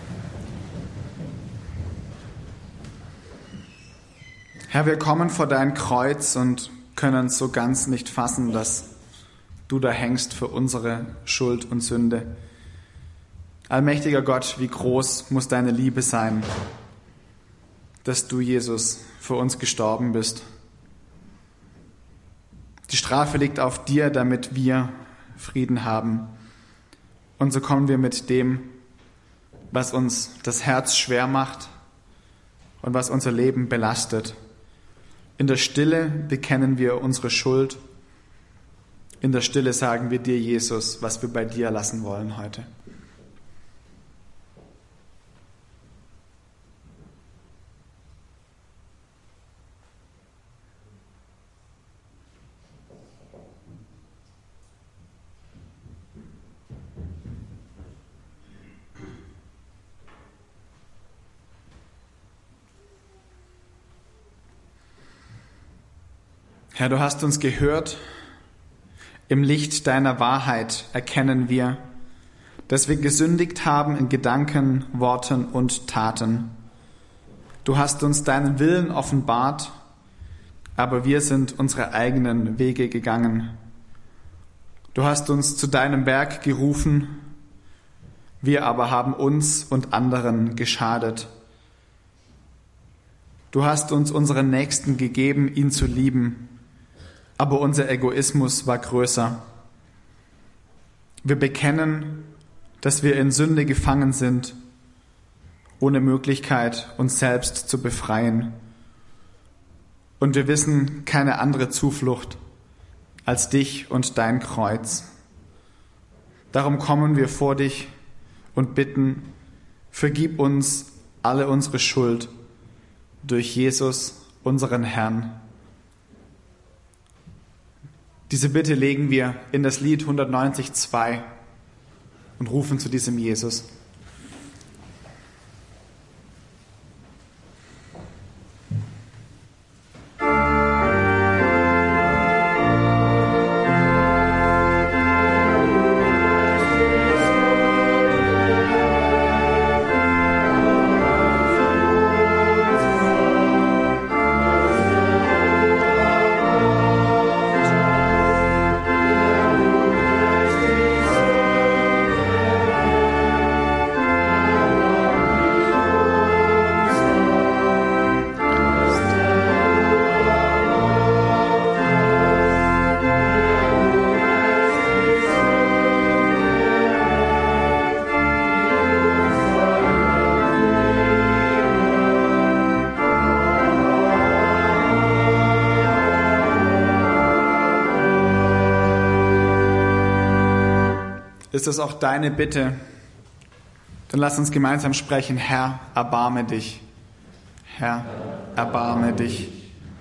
Herr, wir kommen vor dein Kreuz und können so ganz nicht fassen, dass du da hängst für unsere Schuld und Sünde. Allmächtiger Gott, wie groß muss deine Liebe sein, dass du, Jesus, für uns gestorben bist. Die Strafe liegt auf dir, damit wir Frieden haben. Und so kommen wir mit dem, was uns das Herz schwer macht und was unser Leben belastet. In der Stille bekennen wir unsere Schuld. In der Stille sagen wir dir, Jesus, was wir bei dir lassen wollen heute. Herr, du hast uns gehört. Im Licht deiner Wahrheit erkennen wir, dass wir gesündigt haben in Gedanken, Worten und Taten. Du hast uns deinen Willen offenbart, aber wir sind unsere eigenen Wege gegangen. Du hast uns zu deinem Werk gerufen, wir aber haben uns und anderen geschadet. Du hast uns unseren Nächsten gegeben, ihn zu lieben, aber unser Egoismus war größer. Wir bekennen, dass wir in Sünde gefangen sind, ohne Möglichkeit, uns selbst zu befreien. Und wir wissen keine andere Zuflucht als dich und dein Kreuz. Darum kommen wir vor dich und bitten, vergib uns alle unsere Schuld durch Jesus, unseren Herrn. Diese Bitte legen wir in das Lied 190,2 und rufen zu diesem Jesus. Ist das auch deine Bitte? Dann lass uns gemeinsam sprechen. Herr, erbarme dich. Herr, erbarme dich.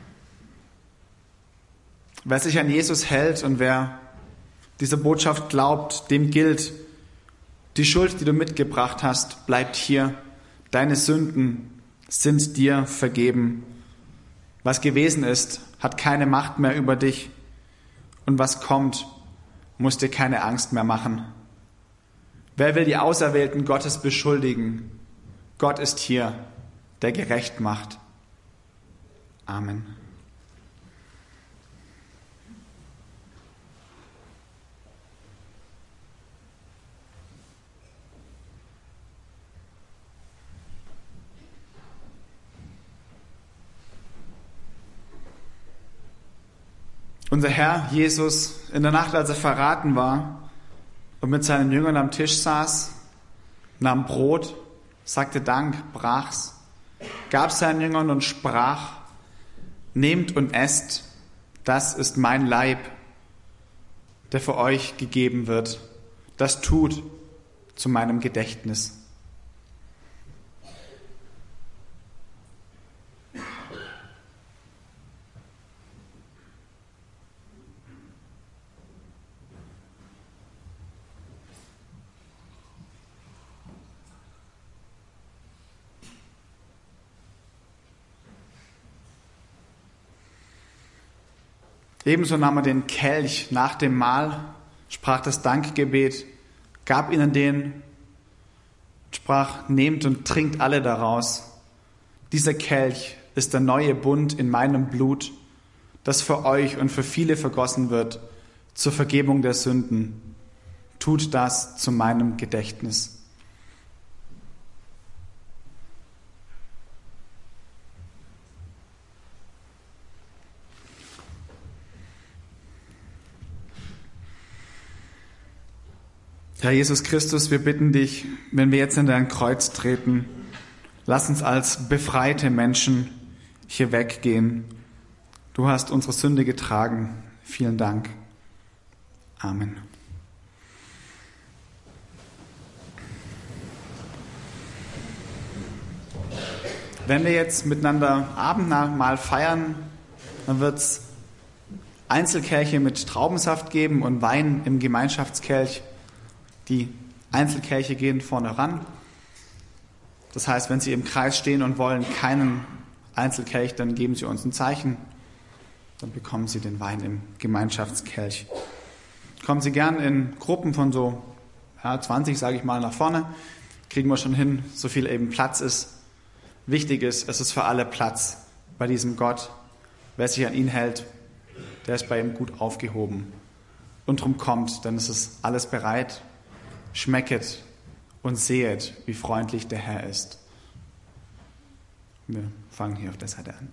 Wer sich an Jesus hält und wer dieser Botschaft glaubt, dem gilt, die Schuld, die du mitgebracht hast, bleibt hier. Deine Sünden sind dir vergeben. Was gewesen ist, hat keine Macht mehr über dich. Und was kommt, muss dir keine Angst mehr machen. Wer will die Auserwählten Gottes beschuldigen? Gott ist hier, der gerecht macht. Amen. Unser Herr Jesus, in der Nacht, als er verraten war und mit seinen Jüngern am Tisch saß, nahm Brot, sagte Dank, brach's, gab seinen Jüngern und sprach: Nehmt und esst, das ist mein Leib, der für euch gegeben wird. Das tut zu meinem Gedächtnis. Ebenso nahm er den Kelch nach dem Mahl, sprach das Dankgebet, gab ihnen den sprach, nehmt und trinkt alle daraus. Dieser Kelch ist der neue Bund in meinem Blut, das für euch und für viele vergossen wird, zur Vergebung der Sünden. Tut das zu meinem Gedächtnis. Herr Jesus Christus, wir bitten dich, wenn wir jetzt in dein Kreuz treten, lass uns als befreite Menschen hier weggehen. Du hast unsere Sünde getragen. Vielen Dank. Amen. Wenn wir jetzt miteinander Abendmahl feiern, dann wird es Einzelkelche mit Traubensaft geben und Wein im Gemeinschaftskelch. Die Einzelkelche gehen vorne ran. Das heißt, wenn Sie im Kreis stehen und wollen keinen Einzelkelch, dann geben Sie uns ein Zeichen. Dann bekommen Sie den Wein im Gemeinschaftskelch. Kommen Sie gern in Gruppen von so 20, sage ich mal, nach vorne. Kriegen wir schon hin, so viel eben Platz ist. Wichtig ist, es ist für alle Platz bei diesem Gott. Wer sich an ihn hält, der ist bei ihm gut aufgehoben. Und drum kommt, denn es ist alles bereit. Schmecket und sehet, wie freundlich der Herr ist. Wir fangen hier auf der Seite an.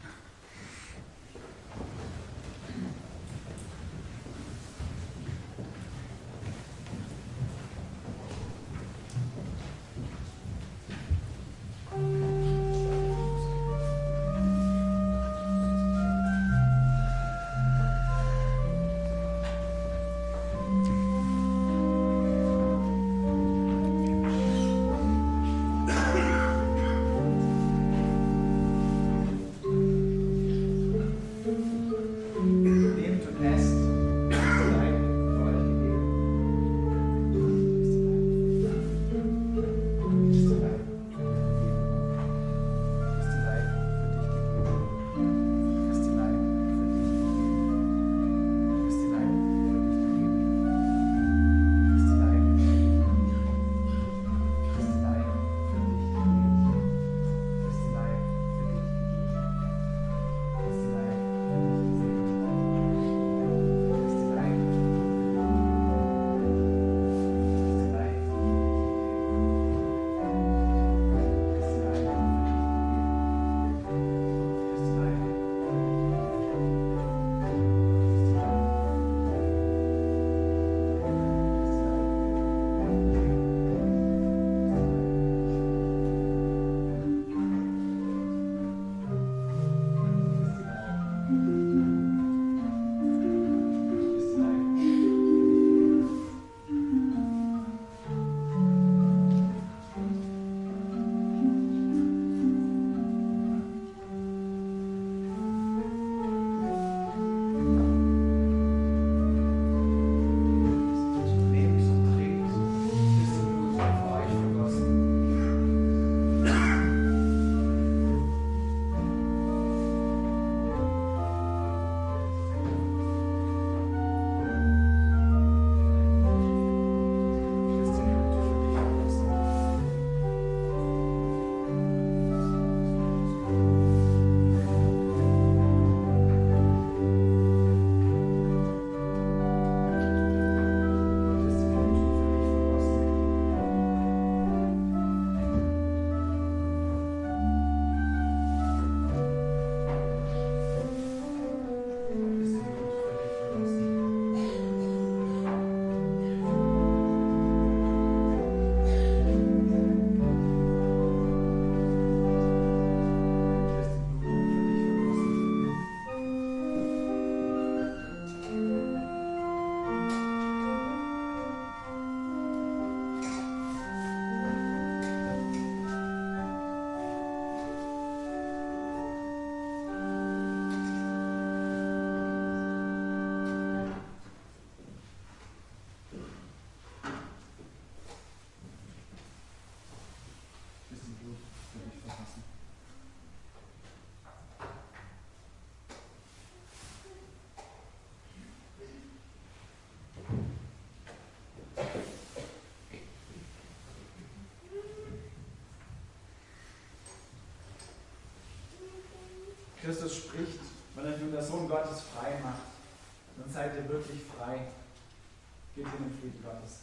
Christus spricht, wenn euch nun der Sohn Gottes frei macht, dann seid ihr wirklich frei. Geht in den Frieden Gottes.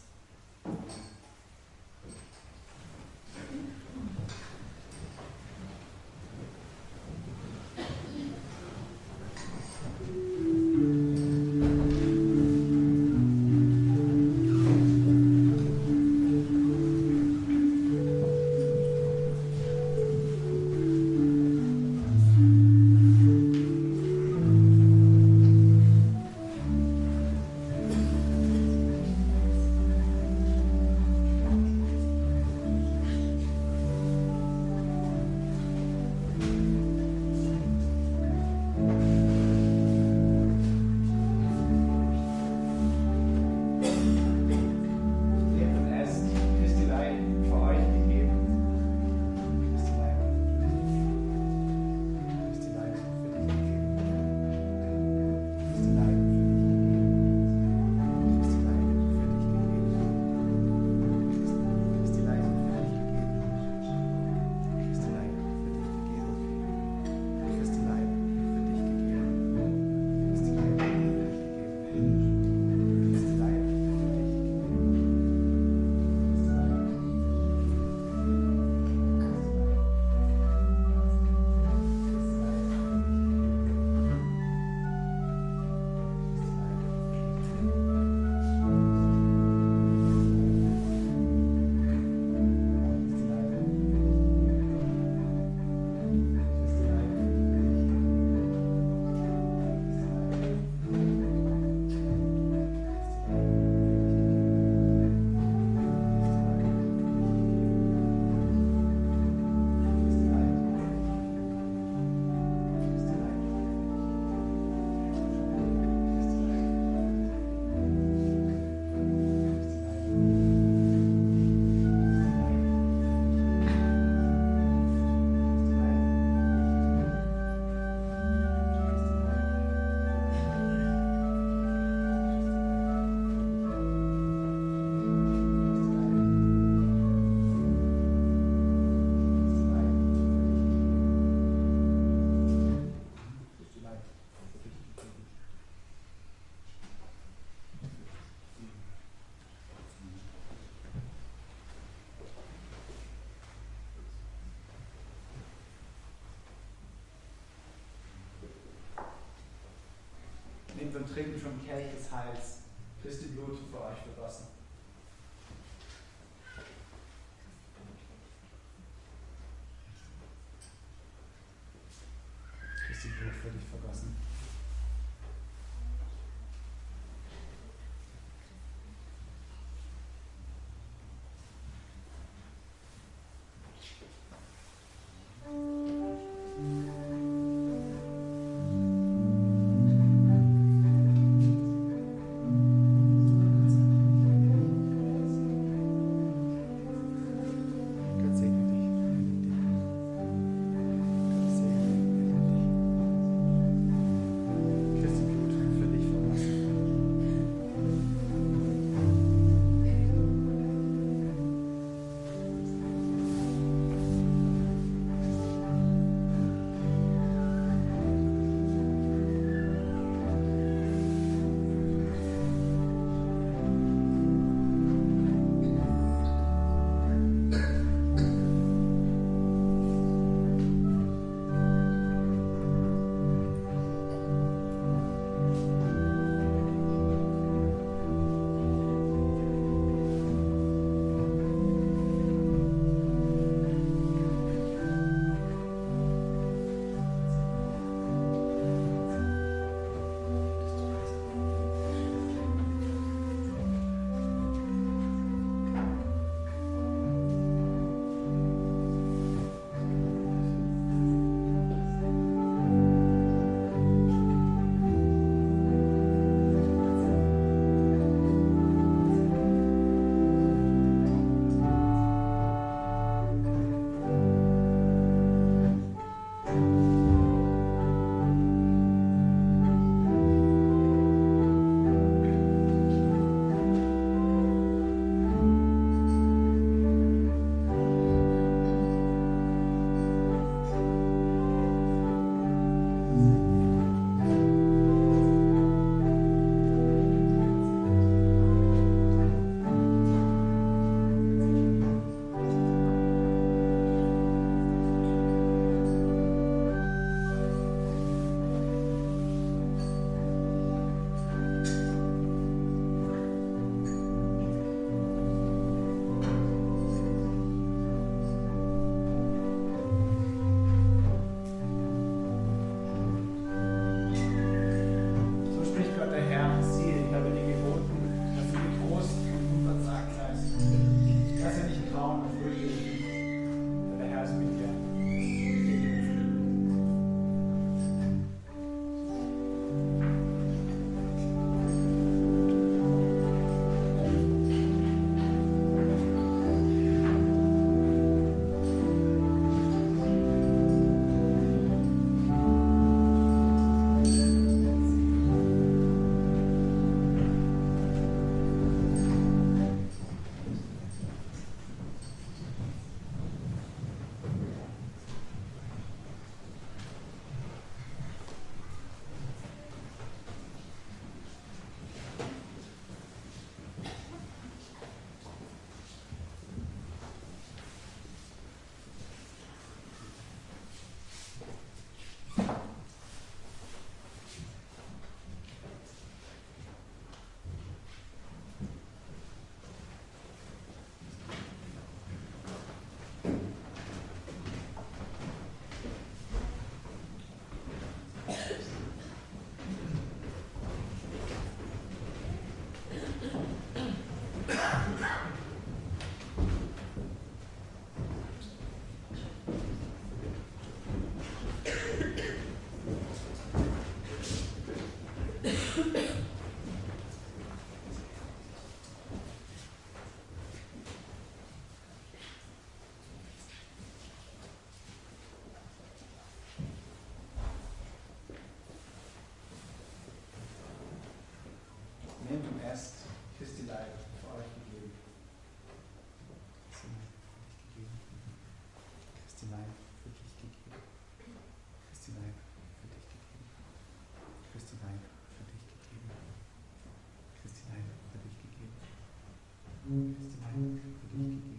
Nehmt und trinkt vom Kelch des Heils, Christi Blut für euch vergossen. Christi Blut für dich vergossen. Leib für euch gegeben. Christi Leib für dich gegeben. Christi Leib für dich gegeben. Christi Leib für dich gegeben. Christi Leib für dich gegeben. Christi Leib für dich gegeben. Christi Leib für dich gegeben.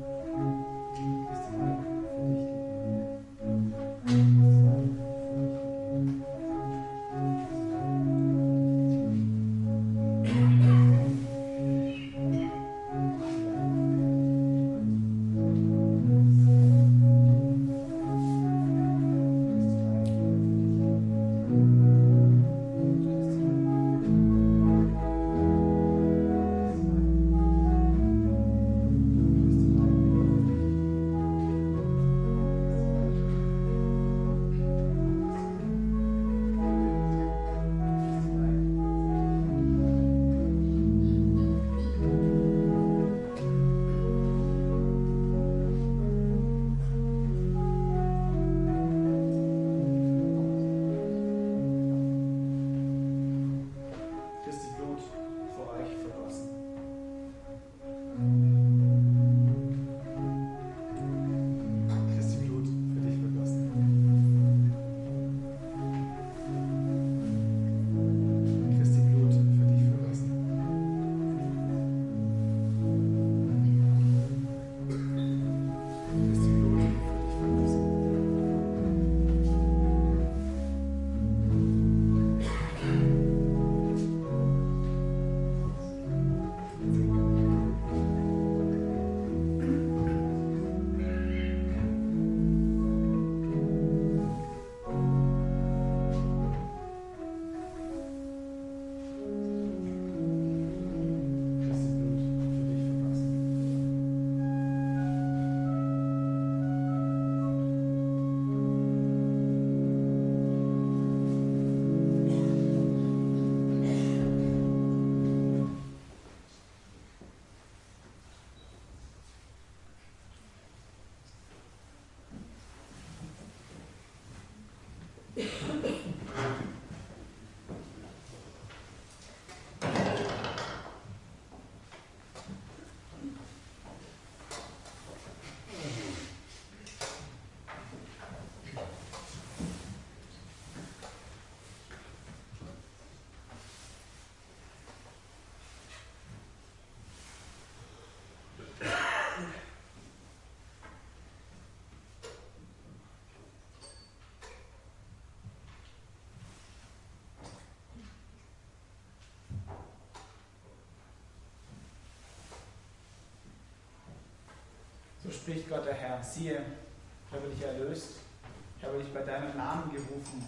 So spricht Gott der Herr, siehe, ich habe dich erlöst, ich habe dich bei deinem Namen gerufen,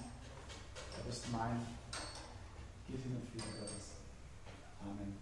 du bist mein. Geh hin und Friede Gottes. Amen.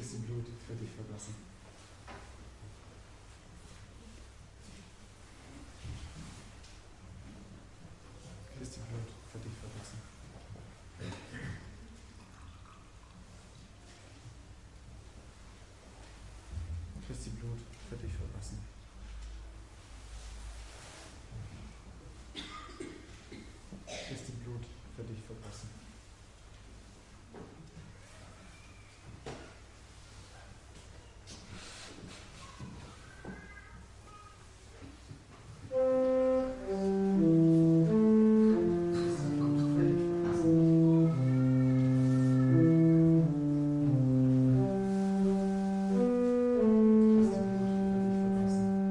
Christi Blut für dich vergossen. Christi Blut für dich vergossen. Christi Blut für dich vergossen. Christi Blut für dich vergossen. Christi Blut für dich vergossen.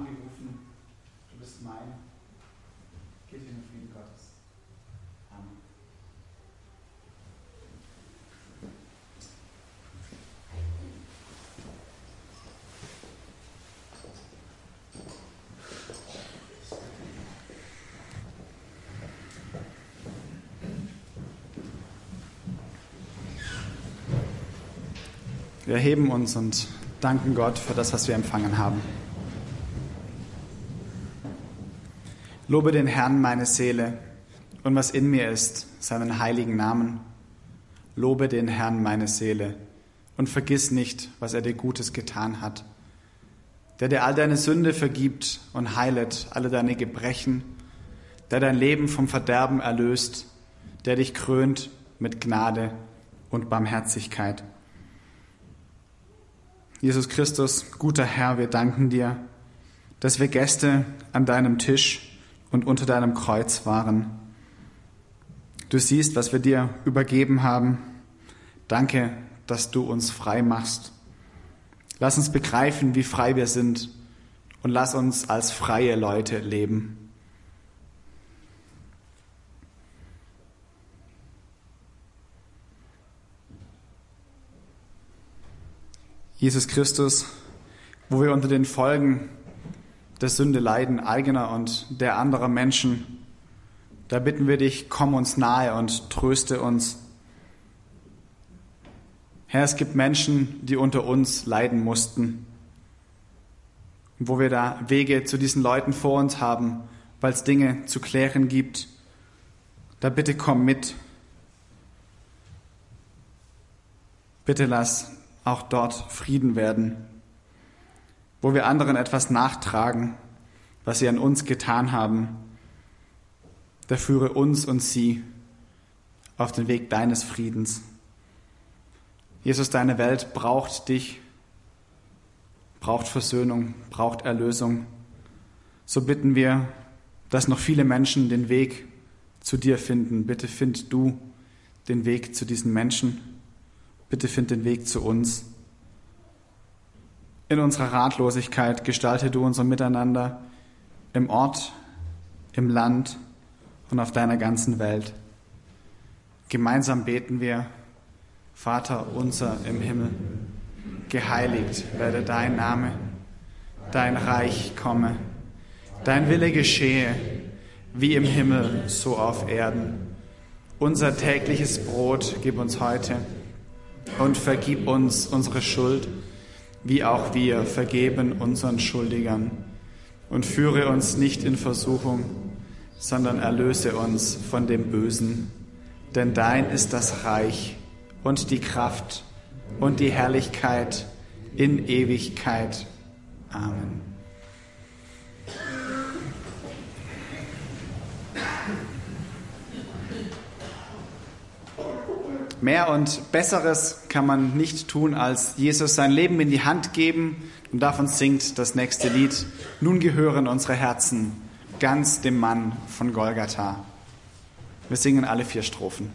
angerufen, du bist mein. Geht in den Frieden Gottes. Amen. Wir erheben uns und danken Gott für das, was wir empfangen haben. Lobe den Herrn, meine Seele, und was in mir ist, seinen heiligen Namen. Lobe den Herrn, meine Seele, und vergiss nicht, was er dir Gutes getan hat. Der dir all deine Sünde vergibt und heilet alle deine Gebrechen, der dein Leben vom Verderben erlöst, der dich krönt mit Gnade und Barmherzigkeit. Jesus Christus, guter Herr, wir danken dir, dass wir Gäste an deinem Tisch und unter deinem Kreuz waren. Du siehst, was wir dir übergeben haben. Danke, dass du uns frei machst. Lass uns begreifen, wie frei wir sind, und lass uns als freie Leute leben. Jesus Christus, wo wir unter den Folgen der Sünde leiden, eigener und der anderer Menschen, da bitten wir dich, komm uns nahe und tröste uns. Herr, es gibt Menschen, die unter uns leiden mussten, wo wir da Wege zu diesen Leuten vor uns haben, weil es Dinge zu klären gibt. Da bitte komm mit. Bitte lass auch dort Frieden werden, wo wir anderen etwas nachtragen, was sie an uns getan haben. Da führe uns und sie auf den Weg deines Friedens. Jesus, deine Welt braucht dich, braucht Versöhnung, braucht Erlösung. So bitten wir, dass noch viele Menschen den Weg zu dir finden. Bitte find du den Weg zu diesen Menschen. Bitte find den Weg zu uns. In unserer Ratlosigkeit gestalte du unser Miteinander im Ort, im Land und auf deiner ganzen Welt. Gemeinsam beten wir: Vater unser im Himmel, geheiligt werde dein Name, dein Reich komme, dein Wille geschehe, wie im Himmel, so auf Erden. Unser tägliches Brot gib uns heute und vergib uns unsere Schuld, wie auch wir vergeben unseren Schuldigern. Und führe uns nicht in Versuchung, sondern erlöse uns von dem Bösen. Denn dein ist das Reich und die Kraft und die Herrlichkeit in Ewigkeit. Amen. Mehr und Besseres kann man nicht tun, als Jesus sein Leben in die Hand geben. Und davon singt das nächste Lied: Nun gehören unsere Herzen ganz dem Mann von Golgatha. Wir singen alle 4 Strophen.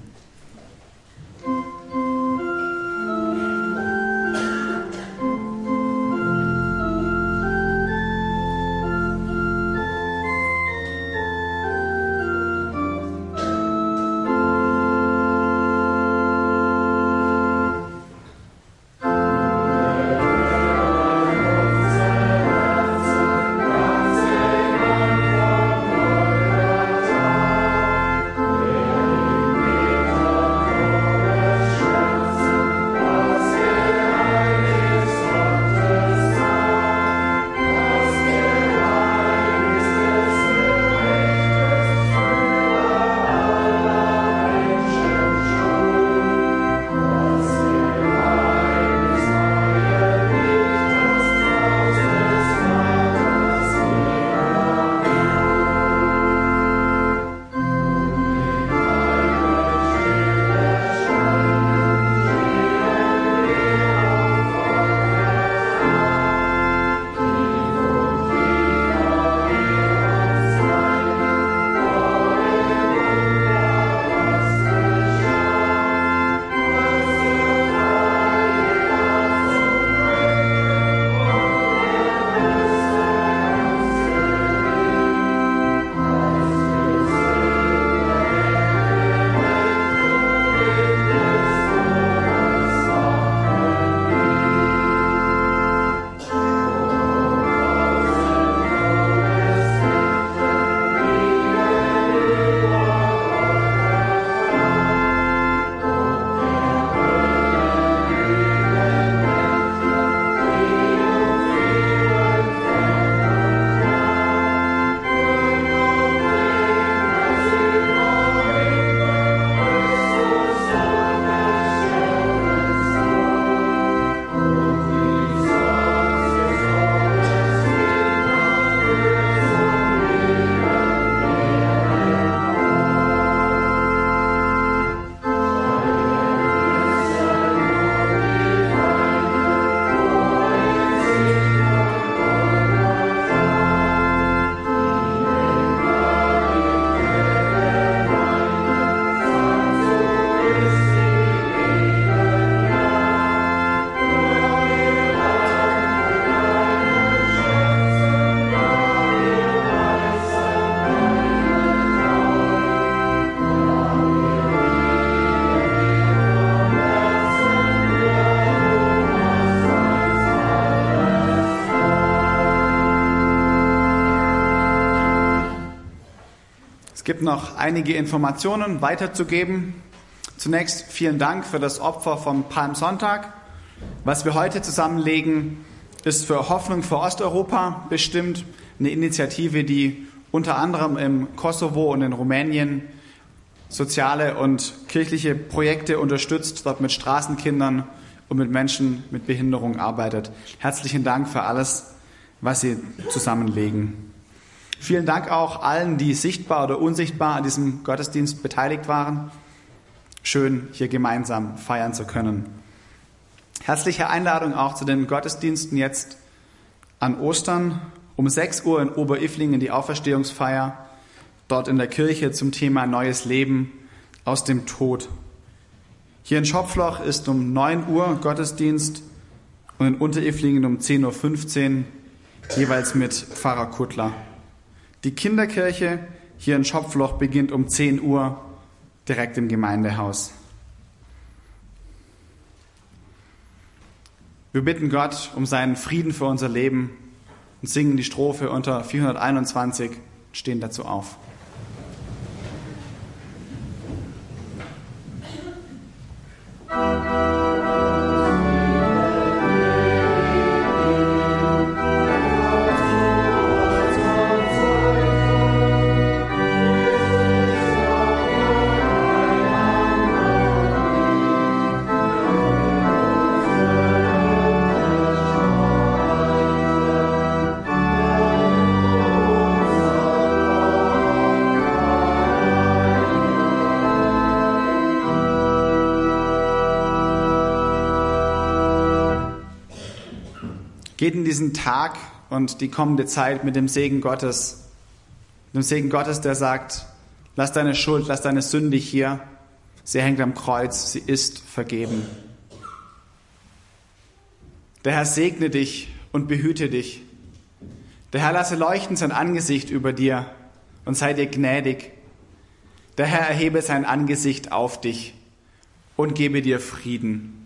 Amen. gibt noch einige Informationen weiterzugeben. Zunächst vielen Dank für das Opfer vom Palmsonntag. Was wir heute zusammenlegen, ist für Hoffnung für Osteuropa bestimmt. Eine Initiative, die unter anderem im Kosovo und in Rumänien soziale und kirchliche Projekte unterstützt, dort mit Straßenkindern und mit Menschen mit Behinderung arbeitet. Herzlichen Dank für alles, was Sie zusammenlegen. Vielen Dank auch allen, die sichtbar oder unsichtbar an diesem Gottesdienst beteiligt waren. Schön, hier gemeinsam feiern zu können. Herzliche Einladung auch zu den Gottesdiensten jetzt an Ostern. Um 6 Uhr in Oberilflingen die Auferstehungsfeier, dort in der Kirche zum Thema Neues Leben aus dem Tod. Hier in Schopfloch ist um 9 Uhr Gottesdienst und in Unteriflingen um 10.15 Uhr, jeweils mit Pfarrer Kuttler. Die Kinderkirche hier in Schopfloch beginnt um 10 Uhr direkt im Gemeindehaus. Wir bitten Gott um seinen Frieden für unser Leben und singen die Strophe unter 421, stehen dazu auf. Geht in diesen Tag und die kommende Zeit mit dem Segen Gottes. Dem Segen Gottes, der sagt, lass deine Schuld, lass deine Sünde hier. Sie hängt am Kreuz, sie ist vergeben. Der Herr segne dich und behüte dich. Der Herr lasse leuchten sein Angesicht über dir und sei dir gnädig. Der Herr erhebe sein Angesicht auf dich und gebe dir Frieden.